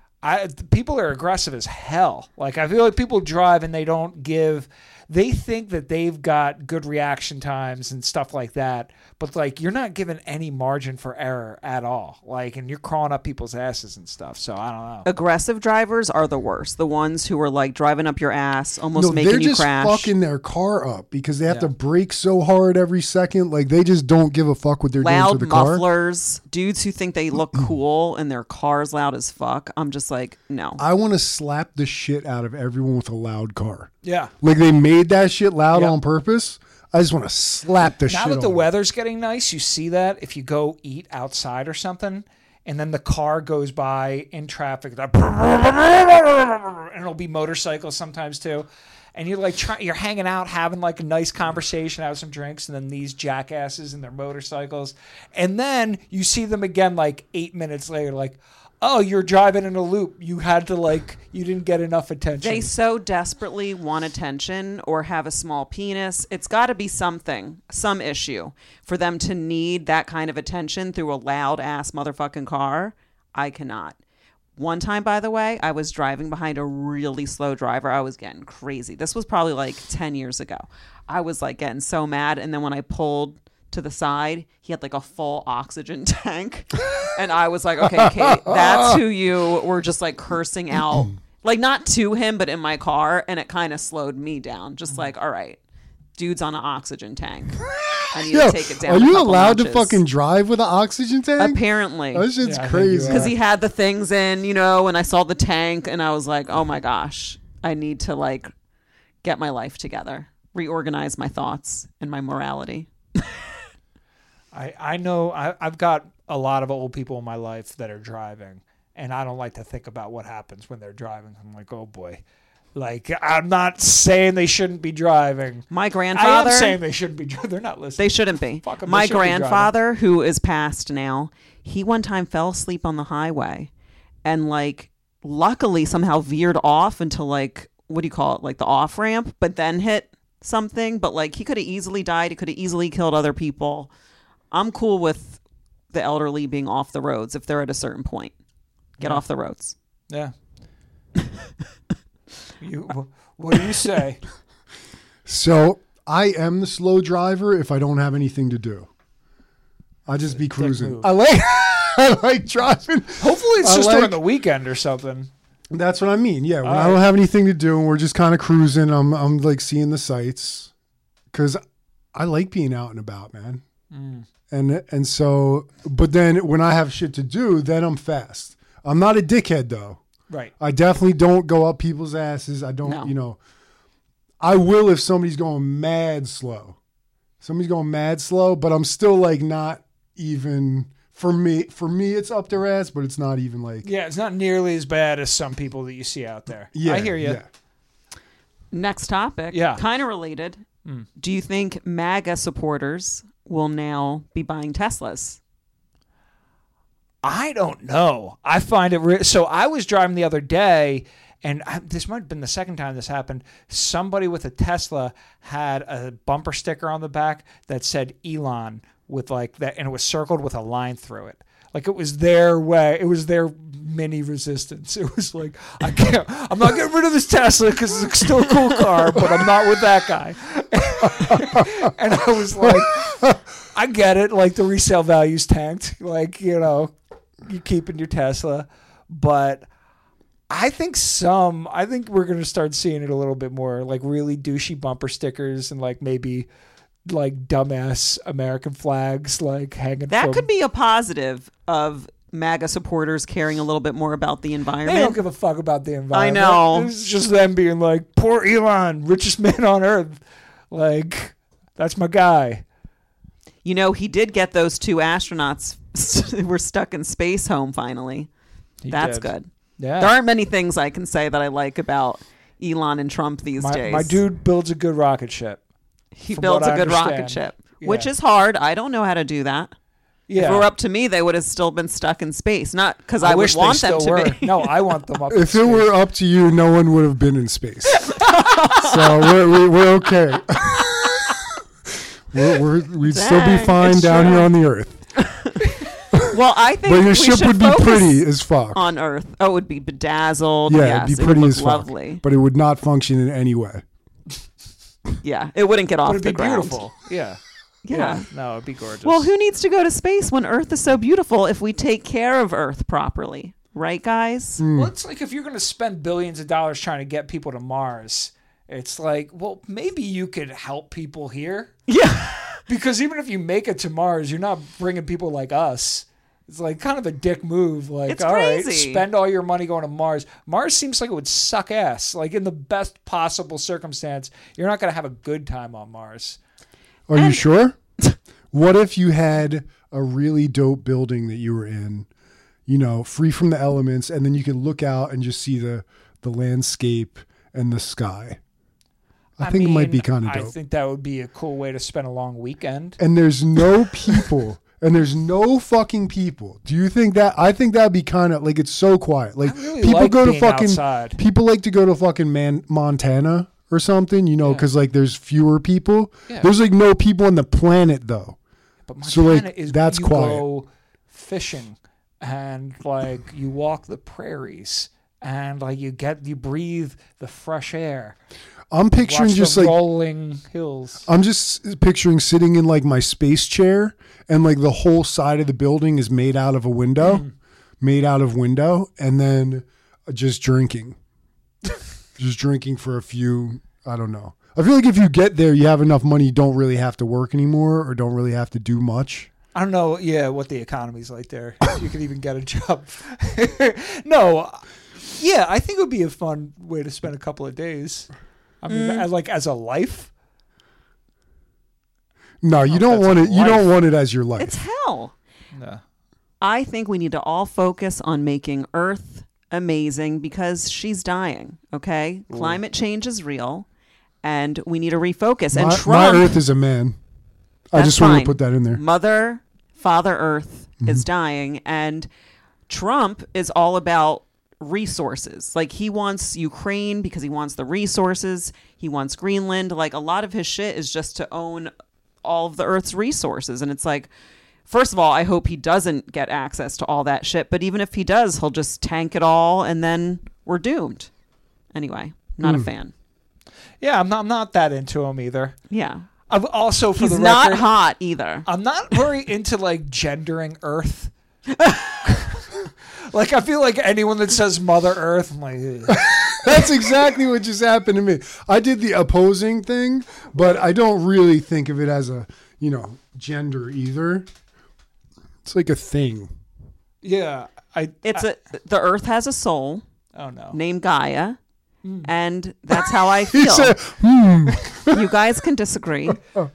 I people are aggressive as hell. Like, I feel like people drive and they don't give, they think that they've got good reaction times and stuff like that, but like, you're not given any margin for error at all. Like, and you're crawling up people's asses and stuff. So I don't know. Aggressive drivers are the worst. The ones who are like driving up your ass, almost No, making they're you just crash. fucking their car up because they have Yeah. to brake so hard every second. Like they just don't give a fuck what they're doing Loud to the car. mufflers, dudes who think they look cool and their car's loud as fuck. I'm just like, no. I want to slap the shit out of everyone with a loud car. Yeah. Like they made that shit loud Yeah. on purpose. I just want to slap the Now shit that the out of weather's getting nice, you see that if you go eat outside or something, and then the car goes by in traffic, that and it'll be motorcycles sometimes too, and you're like try, you're hanging out, having like a nice conversation, have some drinks, and then these jackasses and their motorcycles, and then you see them again like eight minutes later, like, oh, you're driving in a loop. You had to like, you didn't get enough attention. They so desperately want attention or have a small penis. It's got to be something, some issue for them to need that kind of attention through a loud ass motherfucking car. I cannot. One time, by the way, I was driving behind a really slow driver. I was getting crazy. This was probably like ten years ago. I was like getting so mad. And then when I pulled to the side, he had like a full oxygen tank. And I was like, okay, Kate, that's who you were just like cursing out. Like not to him, but in my car. And it kind of slowed me down. Just like, all right, dude's on an oxygen tank. I need Yo, to take it down. Are a you couple allowed notches. to fucking drive with an oxygen tank? Apparently. That shit's Yeah, I think crazy. you are. Because he had the things in, you know, and I saw the tank and I was like, oh my gosh, I need to like get my life together, reorganize my thoughts and my morality. I, I know I, I've got a lot of old people in my life that are driving, and I don't like to think about what happens when they're driving. I'm like, oh boy. Like, I'm not saying they shouldn't be driving. My I grandfather, am saying they shouldn't be driving. They're not listening. they shouldn't be. Fuck 'em, they My shouldn't be driving. grandfather, who is passed now, he one time fell asleep on the highway and like luckily somehow veered off into like, what do you call it? Like the off ramp, but then hit something. But like he could have easily died. He could have easily killed other people. I'm cool with the elderly being off the roads if they're at a certain point. Get Yeah. off the roads. Yeah. you, wh- what do you say? So I am the slow driver if I don't have anything to do. I just be cruising. move. I like I like driving. Hopefully it's I just like- during the weekend or something. That's what I mean. Yeah, when All I don't right. have anything to do and we're just kind of cruising, I'm I'm like seeing the sights because I like being out and about, man. Mm. And and so, but then when I have shit to do, then I'm fast. I'm not a dickhead though. Right. I definitely don't go up people's asses. I don't, No. you know. I will if somebody's going mad slow. Somebody's going mad slow, but I'm still like not even for me. For me, it's up their ass, but it's not even like. Yeah, it's not nearly as bad as some people that you see out there. Yeah, I hear you. Yeah. Next topic. Yeah. Kind of related. Mm. Do you think MAGA supporters will now be buying Teslas? I don't know. I find it re- so. I was driving the other day, and I, this might have been the second time this happened. Somebody with a Tesla had a bumper sticker on the back that said Elon with like that, and it was circled with a line through it. Like it was their way. It was their mini resistance. It was like, I can't. I'm not getting rid of this Tesla because it's still a cool car, but I'm not with that guy. And I was like, I get it. Like the resale value's tanked. Like, you know, you keeping your Tesla, but I think some. I think we're gonna start seeing it a little bit more. Like really douchey bumper stickers and like maybe like dumbass American flags like hanging. That from, could be a positive of MAGA supporters caring a little bit more about the They environment. don't give a fuck about the environment. know. It's just them being like, poor Elon, richest man on earth. Like, that's my guy. You know, he did get those two astronauts who were stuck in space home finally. He That's did. good. Yeah. There aren't many things I can say that I like about Elon and Trump these my, days. my dude builds a good rocket ship. he from builds what a I good rocket understand. ship, which Yeah. is hard. I don't know how to do that. Yeah. If it were up to me, they would have still been stuck in space. Not because I, I, would wish want they them still to were. be. No, I want them up in If space. it were up to you, no one would have been in space. So we're, we're, we're okay. we're, we're, we'd still be Dang, fine it's down true. here on the Earth. Well, I think But your we ship should would be focus pretty as fuck. on Earth. Oh, it would be bedazzled. Yeah, yes, it'd be it would pretty look as fuck. lovely. But it would not function in any way. Yeah, it wouldn't get off Would it the be ground. beautiful? Yeah. Yeah. No, it'd be gorgeous. Well, who needs to go to space when Earth is so beautiful if we take care of Earth properly? Right, guys? Well, it's like if you're going to spend billions of dollars trying to get people to Mars, it's like, well, maybe you could help people here. Yeah. Because even if you make it to Mars, you're not bringing people like us. It's like kind of a dick move. Like, It's all right, crazy. spend all your money going to Mars. Mars seems like it would suck ass. Like in the best possible circumstance, you're not going to have a good time on Mars. Are you sure? What if you had a really dope building that you were in, you know, free from the elements, and then you could look out and just see the, the landscape and the sky? I, think it might be mean, kind of I dope. think that would be a cool way to spend a long weekend. And there's no people. And there's no fucking people. Do you think that? I think that'd be kind of like, it's so quiet. Like I really people like go to being fucking outside. people like to go to fucking Man, Montana or something, you know, Yeah. because like there's fewer people. Yeah. There's like no people on the planet though. But Montana So, like, is that's you quiet. go fishing and like you walk the prairies and like you get you breathe the fresh air. I'm picturing Watch just the like rolling hills. I'm just picturing sitting in like my space chair and like the whole side of the building is made out of a window, Mm. made out of window, and then just drinking. just drinking for a few, I don't know. I feel like if you get there, you have enough money, you don't really have to work anymore or don't really have to do much. I don't know, yeah, what the economy's like there. If you could even get a job. No, yeah, I think it would be a fun way to spend a couple of days. I mean, Mm. as- like as a life. No, you Oh, don't that's want a it. You don't life. want it as your life. It's hell. No. I think we need to all focus on making Earth amazing because she's dying. Okay, climate change is real, and we need to refocus. And my, Trump, my Earth is a man. I That's just want fine. to put that in there. Mother, Father Earth Mm-hmm. is dying, and Trump is all about resources. Like he wants Ukraine because he wants the resources. He wants Greenland. Like a lot of his shit is just to own all of the Earth's resources, and it's like. First of all, I hope he doesn't get access to all that shit. But even if he does, he'll just tank it all and then we're doomed. Anyway, not Mm. a fan. Yeah, I'm not, I'm not that into him either. Yeah. I'm also, for He's the not record, hot either. I'm not very into like gendering Earth. Like, I feel like anyone that says Mother Earth, I'm like, ugh. That's exactly what just happened to me. I did the opposing thing, but I don't really think of it as a, you know, gender either. It's like a thing. yeah, I. It's I, a the Earth has a soul oh no. named Gaia, Hmm. and that's how I He feel. said, hmm. You guys can disagree.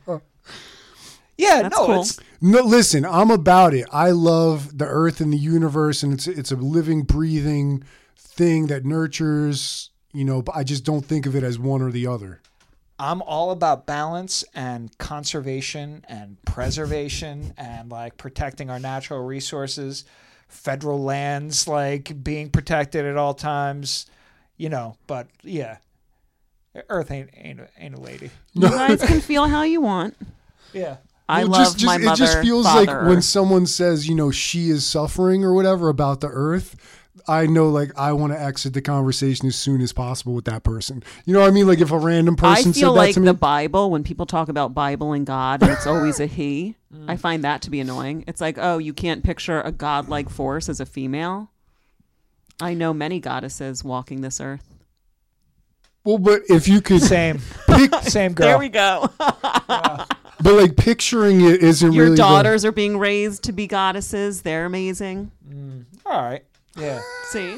Yeah, That's no, cool. it's No, listen, I'm about it. I love the earth and the universe, and it's it's a living, breathing thing that nurtures, you know, but I just don't think of it as one or the other. I'm all about balance and conservation and preservation and like protecting our natural resources, federal lands like being protected at all times, you know. But yeah, Earth ain't ain't a, ain't a lady. You guys can feel how you want. Yeah, I Well, love just, just, my mother. It just feels father, like when Earth. someone says, you know, she is suffering or whatever about the earth, I know, like, I want to exit the conversation as soon as possible with that person. You know what I mean? Like, if a random I person feel said that like to me. the Bible, when people talk about Bible and God, and it's always a he, I find that to be annoying. It's like, oh, you can't picture a godlike force as a female. I know many goddesses walking this earth. Well, but if you could same, pick, same girl. There we go. but like picturing it isn't Your really the- daughters are being raised to be goddesses. They're amazing. All right. Yeah. See?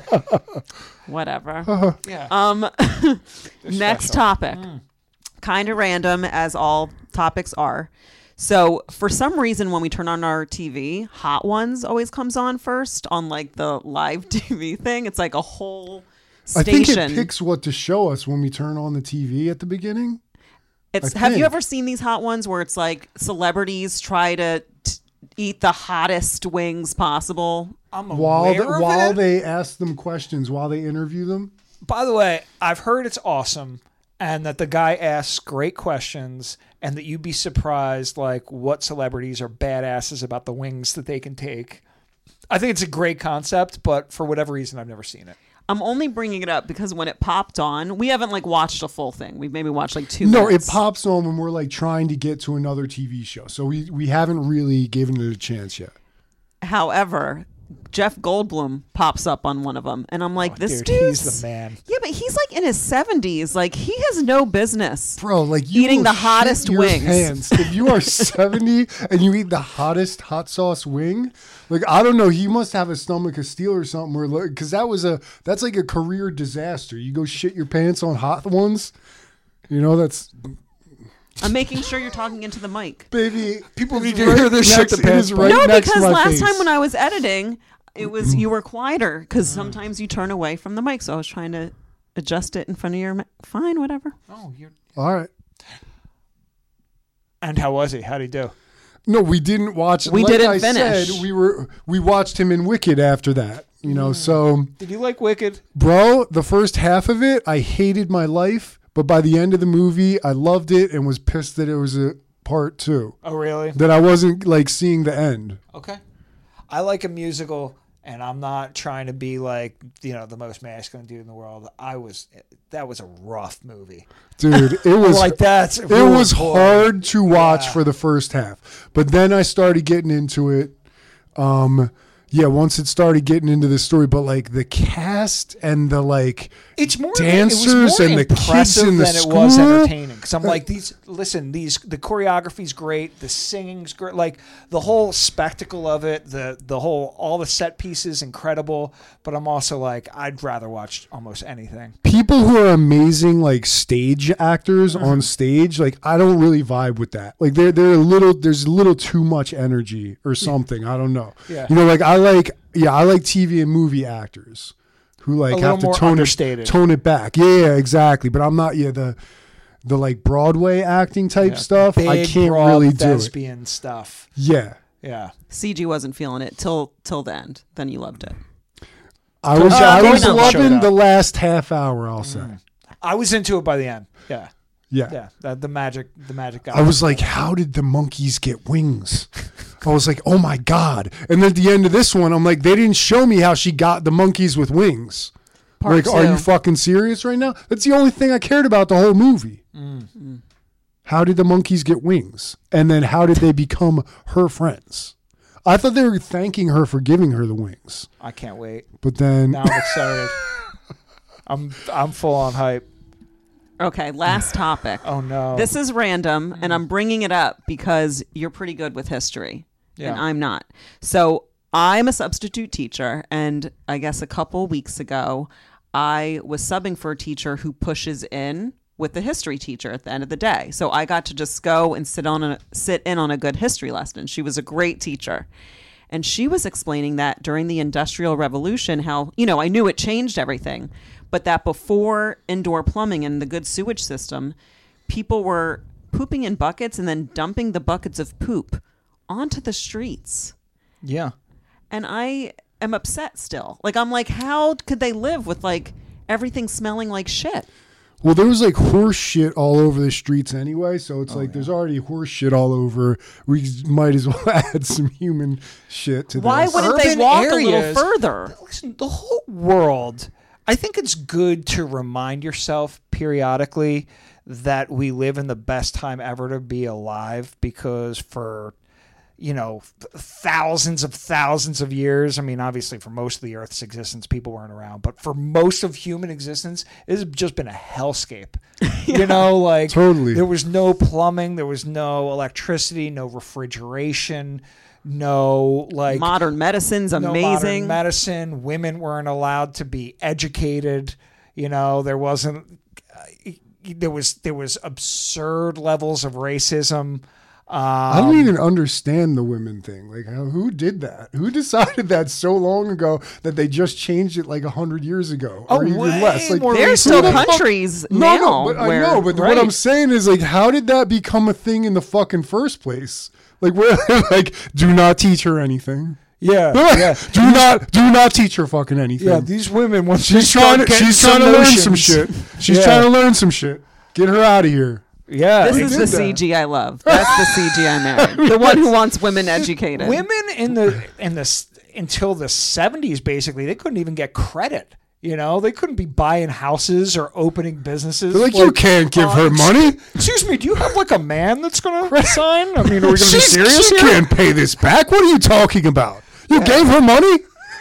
Whatever. Yeah. Um, They're next special. topic. Kind of random, as all topics are. So, for some reason, when we turn on our T V, Hot Ones always comes on first on like the live T V thing. It's like a whole I think station. it picks what to show us when we turn on the T V at the beginning. It's I have you think. ever seen these Hot Ones where it's like celebrities try to t- eat the hottest wings possible? I'm While aware the, of while it. they ask them questions, while they interview them. By the way, I've heard it's awesome and that the guy asks great questions and that you'd be surprised like what celebrities are badasses about the wings that they can take. I think it's a great concept, but for whatever reason, I've never seen it. I'm only bringing it up because when it popped on, we haven't like watched a full thing. We've maybe watched like two No, minutes. it pops on when we're like trying to get to another T V show. So we, we haven't really given it a chance yet. However, Jeff Goldblum pops up on one of them, and I'm like, Oh, this dude, dude's he's the man. Yeah, but he's like in his seventies. Like he has no business. Bro, like you Eating will the shit hottest your wings. pants. If you are seventy and you eat the hottest hot sauce wing, like I don't know, he must have a stomach of steel or something. Or because that was a that's like a career disaster. You go shit your pants on hot ones. You know that's I'm making sure you're talking into the mic. baby. People need to hear this shit the It is pants right no, next because to my last face. time when I was editing, it was you were quieter because sometimes you turn away from the mic. So I was trying to adjust it in front of your mic. Fine, whatever. Oh, you're. All right. And how was he? How'd he do? No, we didn't watch. We like didn't I finish. Said, we were we watched him in Wicked after that. You know, so Did you like Wicked? bro, the first half of it, I hated my life, but by the end of the movie, I loved it and was pissed that it was a part two. Oh, really? That I wasn't like seeing the end. Okay. I like a musical, and I'm not trying to be like, you know, the most masculine dude in the world. I was, that was a rough movie. Dude, it was like that's it was hard to watch Yeah. for the first half. But then I started getting into it. Um yeah, once it started getting into the story, but like the cast and the like It's more dancers it was more and the kids impressive in the than school. it was entertaining. Because I'm like, these. Listen, these the choreography's great, the singing's great, like the whole spectacle of it, the the whole all the set pieces incredible. But I'm also like, I'd rather watch almost anything. People who are amazing like stage actors Mm-hmm. on stage, like I don't really vibe with that. Like they're they're a little there's a little too much energy or something. I don't know. Yeah. You know, like I like yeah, I like T V and movie actors who like little have to more tone understated. it tone it back. Yeah, yeah, exactly. But I'm not yeah the the like Broadway acting type Yeah. stuff. Big, I can't broad, really do it. thespian stuff. Yeah. Yeah. C G wasn't feeling it till till the end. Then you loved it. I was Uh, I maybe was not showed loving up. the last half hour, I'll say. I was into it by the end. Yeah. Yeah. Yeah. The, the magic. The magic. Got I was like, how did the monkeys get wings? I was like, oh my God. And then at the end of this one, I'm like, they didn't show me how she got the monkeys with wings. Part like, two. are you fucking serious right now? That's the only thing I cared about the whole movie. Mm. How did the monkeys get wings? And then how did they become her friends? I thought they were thanking her for giving her the wings. I can't wait. But then Now I'm excited. I'm I'm full on hype. Okay, last topic. Oh no. This is random, and I'm bringing it up because you're pretty good with history, and Yeah. I'm not. So I'm a substitute teacher, and I guess a couple weeks ago, I was subbing for a teacher who pushes in with the history teacher at the end of the day. So I got to just go and sit on a sit in on a good history lesson. She was a great teacher. And she was explaining that during the Industrial Revolution, how, you know, I knew it changed everything, but that before indoor plumbing and the good sewage system, people were pooping in buckets and then dumping the buckets of poop onto the streets. Yeah. And I am upset still. Like, I'm like, how could they live with like everything smelling like shit? Well, there was like horse shit all over the streets anyway, so it's Oh, like yeah. there's already horse shit all over. We might as well add some human shit to Why this. wouldn't they Urban walk a little areas- further? Listen, the whole world, I think it's good to remind yourself periodically that we live in the best time ever to be alive, because for, you know, th- thousands of thousands of years, I mean, obviously for most of the Earth's existence, people weren't around, but for most of human existence, it's just been a hellscape. You know, like Totally. there was no plumbing, there was no electricity, no refrigeration, no like Modern medicine's no modern amazing. medicine. Women weren't allowed to be educated. You know, there wasn't. Uh, there was there was absurd levels of racism. Um, I don't even understand the women thing. Like, how, who did that? Who decided that so long ago that they just changed it like a hundred years ago, or Oh, even way less? Like, more There's Who still the fuck- countries no, now no, but where I know. But right. what I'm saying is, like, how did that become a thing in the fucking first place? Like, where, like, do not teach her anything. yeah, yeah, do not, do not teach her fucking anything. yeah. These women, once she's they trying start to, getting she's trying to learn some notions- shit. She's Yeah. trying to learn some shit. Get her out of here. Yeah, This they is did the that. C G I love. That's the C G I married. The one who wants women educated. Women in the in the s- until the seventies, basically, they couldn't even get credit. You know, they couldn't be buying houses or opening businesses. They're like, you can't give uh, her money. Excuse me, do you have like a man that's going to sign? I mean, are we going to be She's- serious she here? can't pay this back. What are you talking about? You gave her money?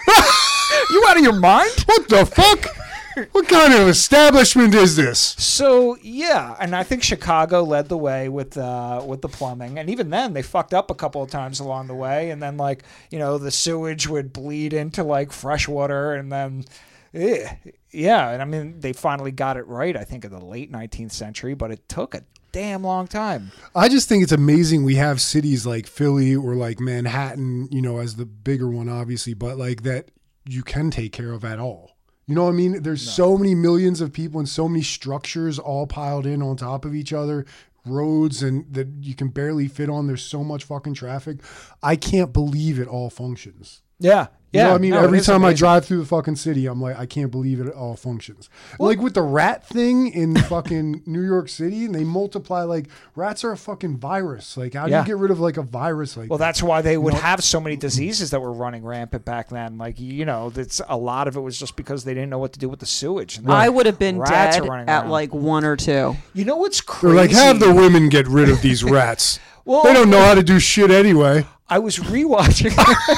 You out of your mind? What the fuck? What kind of establishment is this? So yeah, and I think Chicago led the way with uh, with the plumbing, and even then they fucked up a couple of times along the way, and then like you know the sewage would bleed into like fresh water, and then eh, yeah, and I mean they finally got it right. I think in the late nineteenth century, but it took a damn long time. I just think it's amazing we have cities like Philly or like Manhattan, you know, as the bigger one, obviously, but like that you can take care of at all. You know what I mean? There's No. so many millions of people and so many structures all piled in on top of each other, roads and that you can barely fit on. There's so much fucking traffic. I can't believe it all functions. Yeah. You Yeah. know what I mean? No, it Every is time I amazing. drive through the fucking city, I'm like, I can't believe it all functions. Like with the rat thing in fucking New York City, and they multiply, like, rats are a fucking virus. Like, how do Yeah. you get rid of, like, a virus like Well, that? that's why they would know? have so many diseases that were running rampant back then. Like, you know, that's a lot of it was just because they didn't know what to do with the sewage. And I the would have been rats are dead running at around. like one or two. You know what's They're crazy? like, have the women get rid of these rats. Well, They don't know how to do shit anyway. I was rewatching.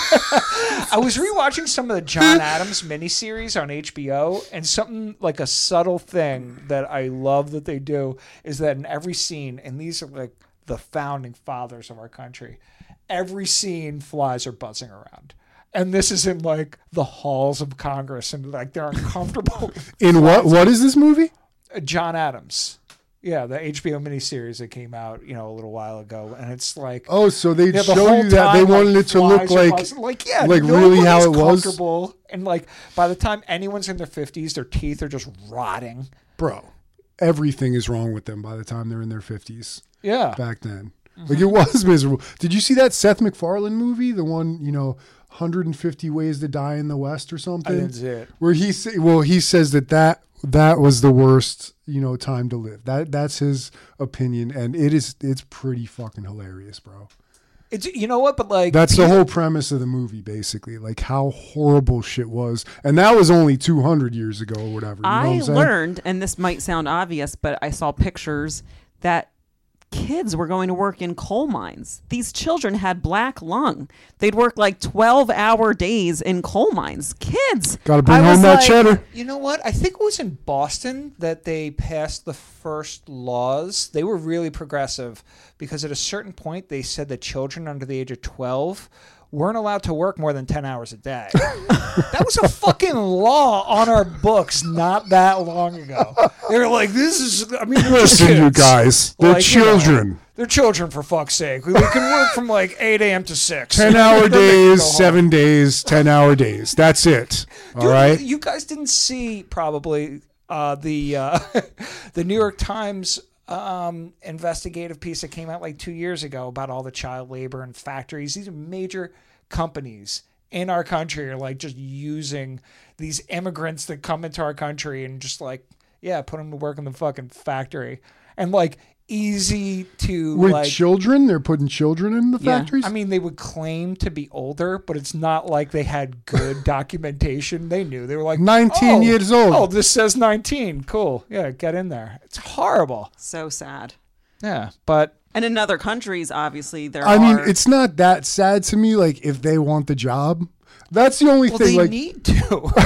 I was rewatching some of the John Adams miniseries on H B O, and something like a subtle thing that I love that they do is that in every scene, and these are like the founding fathers of our country, every scene flies are buzzing around. And this is in like the halls of Congress, and like they're uncomfortable. In what? What is this movie? John Adams. Yeah, the H B O miniseries that came out, you know, a little while ago, and it's like, Oh, so they yeah, the show whole you that they time, wanted like, it to look flies are like, buzzing. like, yeah, like really how nobody's it was? comfortable. And like, by the time anyone's in their fifties, their teeth are just rotting. bro, everything is wrong with them by the time they're in their fifties. Yeah, Back then, like it was miserable. Did you see that Seth MacFarlane movie, the one, you know, one hundred fifty Ways to Die in the West or I something? didn't see it. Where he say, well, he says that that that was the worst, you know, time to live. That that's his opinion, and it is it's pretty fucking hilarious, bro. It's you know what, but like That's the whole premise of the movie, basically, like how horrible shit was, and that was only two hundred years ago or whatever. You know what I I'm saying? learned, and this might sound obvious, but I saw pictures that kids were going to work in coal mines. These children had black lung. They'd work like twelve hour days in coal mines. Kids. Gotta bring I was home that like, cheddar. You know what? I think it was in Boston that they passed the first laws. They were really progressive because at a certain point they said that children under the age of twelve weren't allowed to work more than ten hours a day. That was a fucking law on our books not that long ago. They were like, this is, I mean, they're Listen, kids. you guys, they're Like, you know, children. they're children, for fuck's sake. We can work from like eight a.m. to six. Ten hour Then they can days, go home. seven days, ten hour days. That's it. All Dude, right. You guys didn't see probably uh, the uh, the New York Times um, investigative piece that came out like two years ago about all the child labor and factories. These are major companies in our country are like just using these immigrants that come into our country and just like, yeah, put them to work in the fucking factory. And like easy to With like children, they're putting children in the Yeah. factories. I mean, they would claim to be older, but it's not like they had good documentation. They knew. They were like, nineteen oh, years old. Oh, this says nineteen. Cool. Yeah, get in there. It's horrible. So sad. Yeah, but And in other countries, obviously, there I are. mean, it's not that sad to me. Like if they want the job, that's the only well, thing. they Like need to.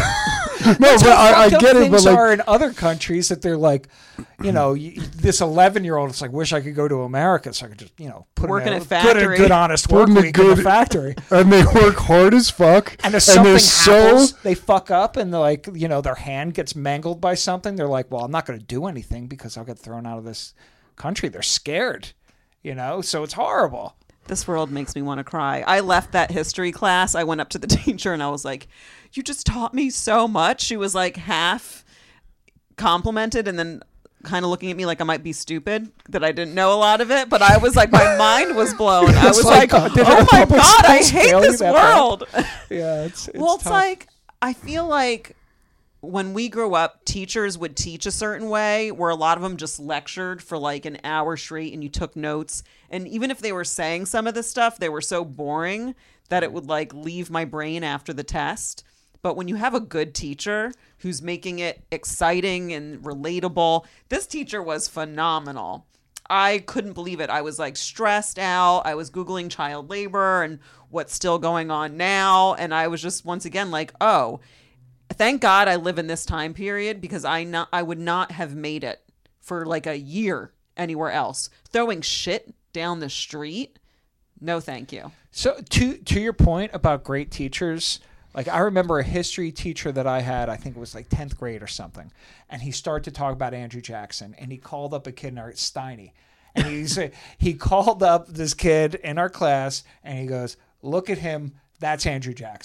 no, That's but how I, I fucked up get it. But things like, are in other countries that they're like, you know, y- this eleven-year-old. It's like, wish I could go to America so I could just, you know, put Work in, in a a good, factory. good, honest work Put in a week in the good- factory. and they work hard as fuck. And if something they're happens, so they fuck up and they're like, you know, their hand gets mangled by something. They're like, well, I'm not going to do anything because I'll get thrown out of this country. They're scared, you know, so it's horrible. This world makes me want to cry. I left that history class. I went up to the teacher and I was like, you just taught me so much. She was like half complimented and then kind of looking at me like I might be stupid, that I didn't know a lot of it. But I was like, my mind was blown. I was like, like, did oh our my public God, I schools hate fail you this that bad? world. Yeah, it's, it's well, it's tough. like, I feel like when we grew up, teachers would teach a certain way where a lot of them just lectured for like an hour straight and you took notes. And even if they were saying some of this stuff, they were so boring that it would like leave my brain after the test. But when you have a good teacher who's making it exciting and relatable, this teacher was phenomenal. I couldn't believe it. I was like stressed out. I was Googling child labor and what's still going on now. And I was just once again like, oh, thank God I live in this time period because I not I would not have made it for like a year anywhere else. Throwing shit down the street, no thank you. So to to your point about great teachers, like I remember a history teacher that I had, I think it was like tenth grade or something, and he started to talk about Andrew Jackson, and he called up a kid in our Steiny, and he said he called up this kid in our class, and he goes, "Look at him, that's Andrew Jackson."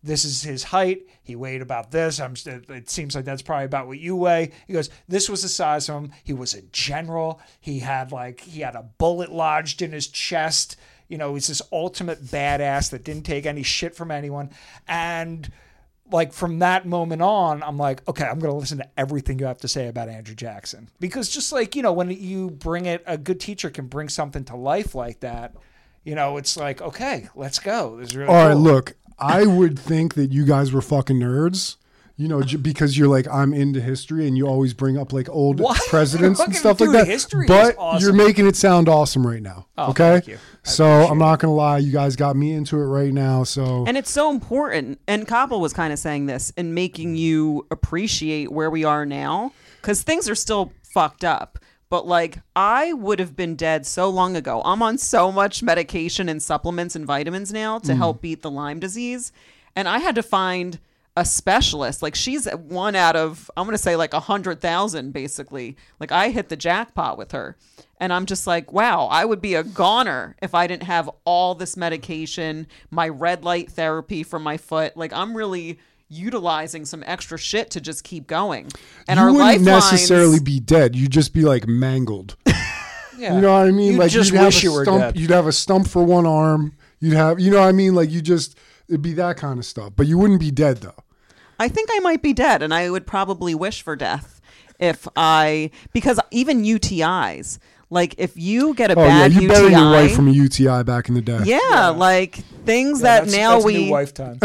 this is his height. He weighed about this. I'm. It seems like that's probably about what you weigh. He goes, this was the size of him. He was a general. He had like he had a bullet lodged in his chest. You know, he's this ultimate badass that didn't take any shit from anyone. And like from that moment on, I'm like, okay, I'm going to listen to everything you have to say about Andrew Jackson. Because just like, you know, when you bring it, a good teacher can bring something to life like that. You know, it's like, okay, let's go. This is really All right, cool. look, I would think that you guys were fucking nerds. You know, j- because you're like, I'm into history and you always bring up like old What? presidents and Fucking stuff like dude, that. history is But awesome. you're making it sound awesome right now. Oh, okay. thank you. I So appreciate I'm not going to lie. You guys got me into it right now. So And it's so important. And Koppel was kind of saying this in making you appreciate where we are now, because things are still fucked up. But like, I would have been dead so long ago. I'm on so much medication and supplements and vitamins now to Mm. help beat the Lyme disease. And I had to find a specialist. Like, she's one out of, I'm going to say like a hundred thousand, basically. Like, I hit the jackpot with her. And I'm just like, wow, I would be a goner if I didn't have all this medication, my red light therapy for my foot. Like, I'm really utilizing some extra shit to just keep going. And you our wouldn't lifelines necessarily be dead. You'd just be like mangled. Yeah. You know what I mean? You like just you'd have wish a you were stump, dead. You'd have a stump for one arm. You'd have, you know what I mean? Like you just, it'd be that kind of stuff. But you wouldn't be dead though. I think I might be dead, and I would probably wish for death if I, because even U T Is, like if you get a Oh yeah, bad you U T I, buried your wife from a U T I back in the day. yeah, like things Yeah, that that's, now that's we, new wife time.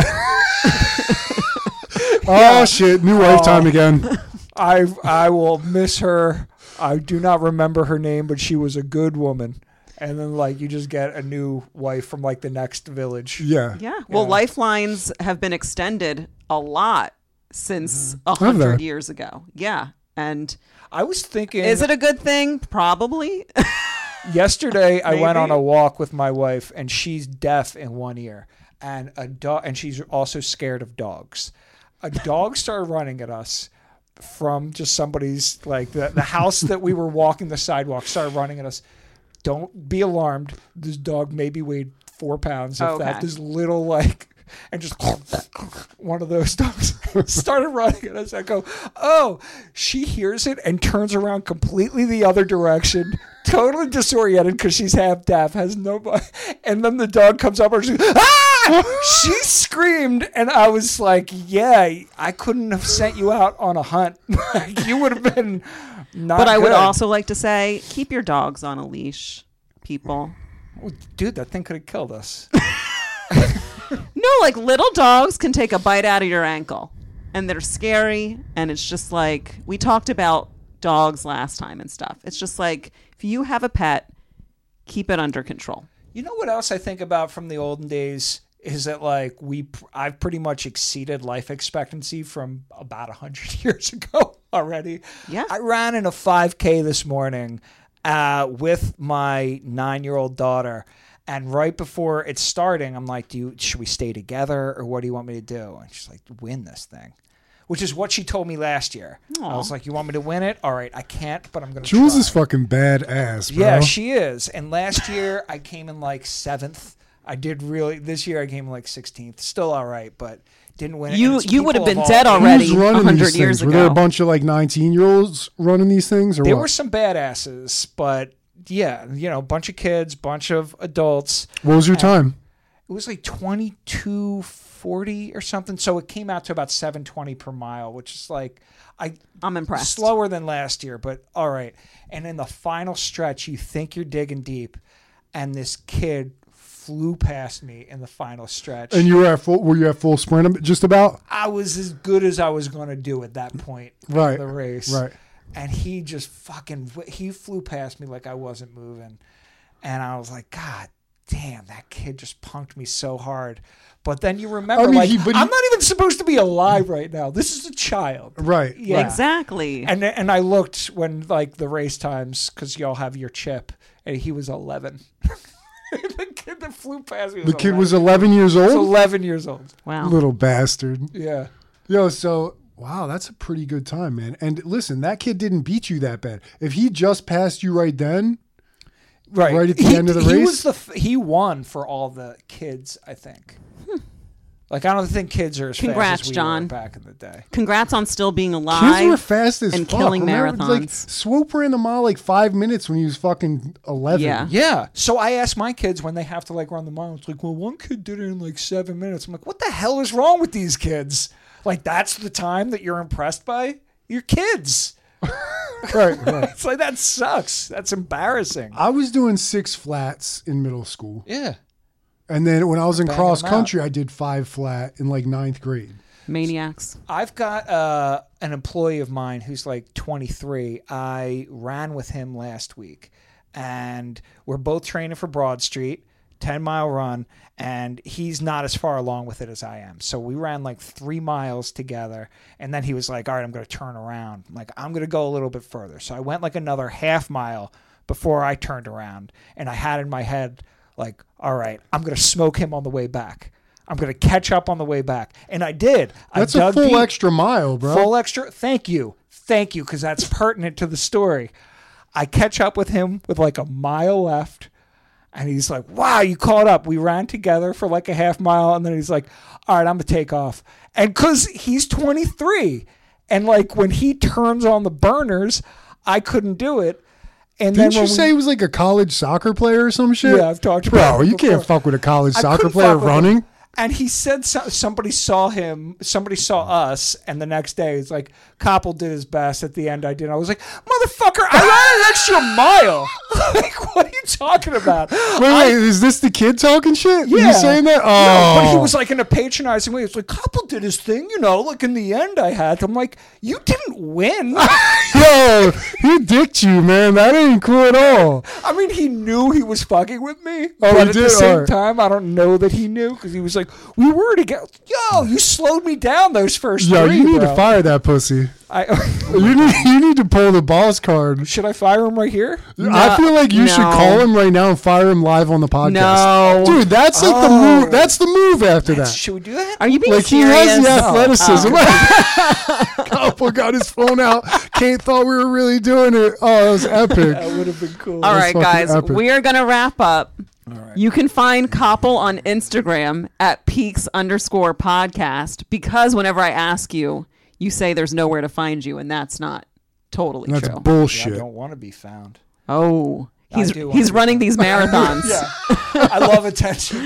Oh shit, new wife time again. I I will miss her. I do not remember her name, but she was a good woman. And then like you just get a new wife from like the next village. Yeah. yeah. Well, Yeah. lifelines have been extended a lot since a Mm-hmm. Have hundred they? years ago. Yeah, and I was thinking is it a good thing? Probably. yesterday I went Maybe. on a walk with my wife and she's deaf in one ear and a dog and she's also scared of dogs. A dog started running at us from just somebody's like the, the house that we were walking the sidewalk started running at us. Don't be alarmed. This dog maybe weighed four pounds, if Okay. that. This little like, and just one of those dogs started running at us. I go, oh, she hears it and turns around completely the other direction, totally disoriented because she's half deaf, has nobody. And then the dog comes up and she's ah! She screamed, and I was like, yeah, I couldn't have sent you out on a hunt. You would have been not But I would good. also like to say, keep your dogs on a leash, people. Dude, that thing could have killed us. No, like little dogs can take a bite out of your ankle, and they're scary. And it's just like, we talked about dogs last time and stuff. It's just like, if you have a pet, keep it under control. You know what else I think about from the olden days is that like we I've pretty much exceeded life expectancy from about one hundred years ago already. Yeah. I ran in a five K this morning uh, with my nine-year-old daughter. And right before it's starting, I'm like, "Do you should we stay together or what do you want me to do?" And she's like, "Win this thing." Which is what she told me last year. I Aw. was like, "You want me to win it? All right, I can't, but I'm going to Jules try." is fucking badass, bro. Yeah, she is. And last year I came in like seventh. I did really. This year I came in like sixteenth. Still all right, but didn't win. it. You- And it's you would have people been of dead all- already. Who's running a hundred these years things? Were there a ago. bunch of like nineteen year olds running these things, or There what? were some badasses, but yeah, you know, bunch of kids, bunch of adults. What was your time? It was like twenty-two forty or something. So it came out to about seven twenty per mile, which is like I I'm impressed. slower than last year, but all right. And in the final stretch, you think you're digging deep, and this kid flew past me in the final stretch. And you were at full? Were you at full sprint? Just about. I was as good as I was going to do at that point Right. in the race. Right. And he just fucking, he flew past me like I wasn't moving. And I was like, God damn, that kid just punked me so hard. But then you remember, I mean, like, he- but he- I'm not even supposed to be alive right now. This is a child. Right. Yeah. Exactly. And and I looked when, like, the race times, because y'all have your chip, and he was eleven. The kid that flew past me was The kid eleven. was eleven years He was old. eleven years old. Wow. Little bastard. Yeah. Yo, so wow, that's a pretty good time, man. And listen, that kid didn't beat you that bad. If he just passed you right then, Right. Right at the he, end of the he race? was the f- he won for all the kids, I think. Like, I don't think kids are as Congrats, fast as we John. were back in the day. Congrats on still being alive. Kids were fast as and fuck. killing Remember, marathons. Like, Swope ran the mile like five minutes when he was fucking eleven. Yeah. Yeah. So I ask my kids when they have to like run the mile. It's like, well, one kid did it in like seven minutes. I'm like, what the hell is wrong with these kids? Like, that's the time that you're impressed by? You're kids. Right, right. It's like, that sucks. That's embarrassing. I was doing six flats in middle school. Yeah. And then when I was in Banging cross them country, I did five flat in like ninth grade. Maniacs. I've got uh, an employee of mine who's like twenty-three. I ran with him last week, and we're both training for Broad Street, ten mile run, and he's not as far along with it as I am. So we ran like three miles together, and then he was like, all right, I'm going to turn around. I'm like, I'm going to go a little bit further. So I went like another half mile before I turned around, and I had in my head, like, all right, I'm going to smoke him on the way back. I'm going to catch up on the way back. And I did. That's I a dug full deep. extra mile, bro. Full extra. Thank you. Thank you, because that's pertinent to the story. I catch up with him with like a mile left, and he's like, wow, you caught up. We ran together for like a half mile, and then he's like, all right, I'm going to take off. And because he's twenty-three, and like when he turns on the burners, I couldn't do it. And Didn't then you when say we, he was like a college soccer player or some shit? Yeah, I've talked about Bro, it you can't before. fuck with a college I soccer couldn't player fuck with him. running. And he said so, somebody saw him, somebody saw us, and the next day it's like, Koppel did his best. At the end, I did. I was like, motherfucker, I ran an extra mile. Like, what are you talking about? Wait, wait, is this the kid talking shit? Yeah. You saying that? Oh. No, but he was like in a patronizing way. It's like, Koppel did his thing, you know, like in the end I had. I'm like, you didn't win. Yo, he dicked you, man. That ain't cool at all. I mean, he knew he was fucking with me. Oh, but he at did? the same Alright. time, I don't know that he knew because he was like, we were together. Yo, you slowed me down those first Yo, three, you need bro. to fire that pussy. I, You need, you need to pull the boss card. should I fire him right here? I feel like you should no. call him right now and fire him live on the podcast. No. Dude, that's like the Oh. move. That's the move after that. Should we do that? Are you being Like he serious? has the No. athleticism. Couple got his phone out. Kate thought we were really doing it. Oh, that was epic. That would have been cool. All That's right, fucking guys, epic. we are going to wrap up. All right. You can find Koppel on Instagram at peaks underscore podcast because whenever I ask you, you say there's nowhere to find you, and that's not totally That's true. Yeah, I bullshit. don't want to be found. Oh, he's do wanna he's be running found. these marathons. Yeah. I love attention.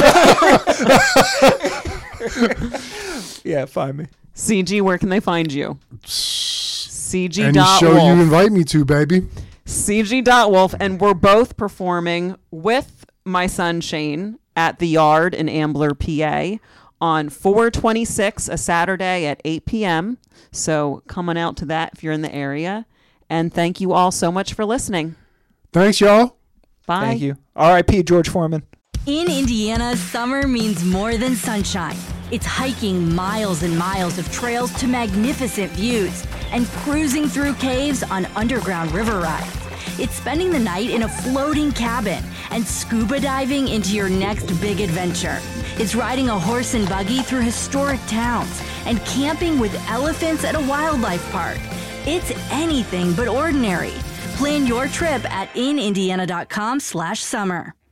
Yeah, find me. C G, where can they find you? C G Any dot show you wolf. invite me to, baby. C G dot wolf, and we're both performing with my son Shane at the Yard in Ambler, P A on four twenty-six, a Saturday at eight p.m. So come on out to that if you're in the area. And thank you all so much for listening. Thanks, y'all. Bye. Thank you. R I P George Foreman. In Indiana, summer means more than sunshine. It's hiking miles and miles of trails to magnificent views and cruising through caves on underground river rides. It's spending the night in a floating cabin and scuba diving into your next big adventure. It's riding a horse and buggy through historic towns and camping with elephants at a wildlife park. It's anything but ordinary. Plan your trip at in indiana dot com slash summer.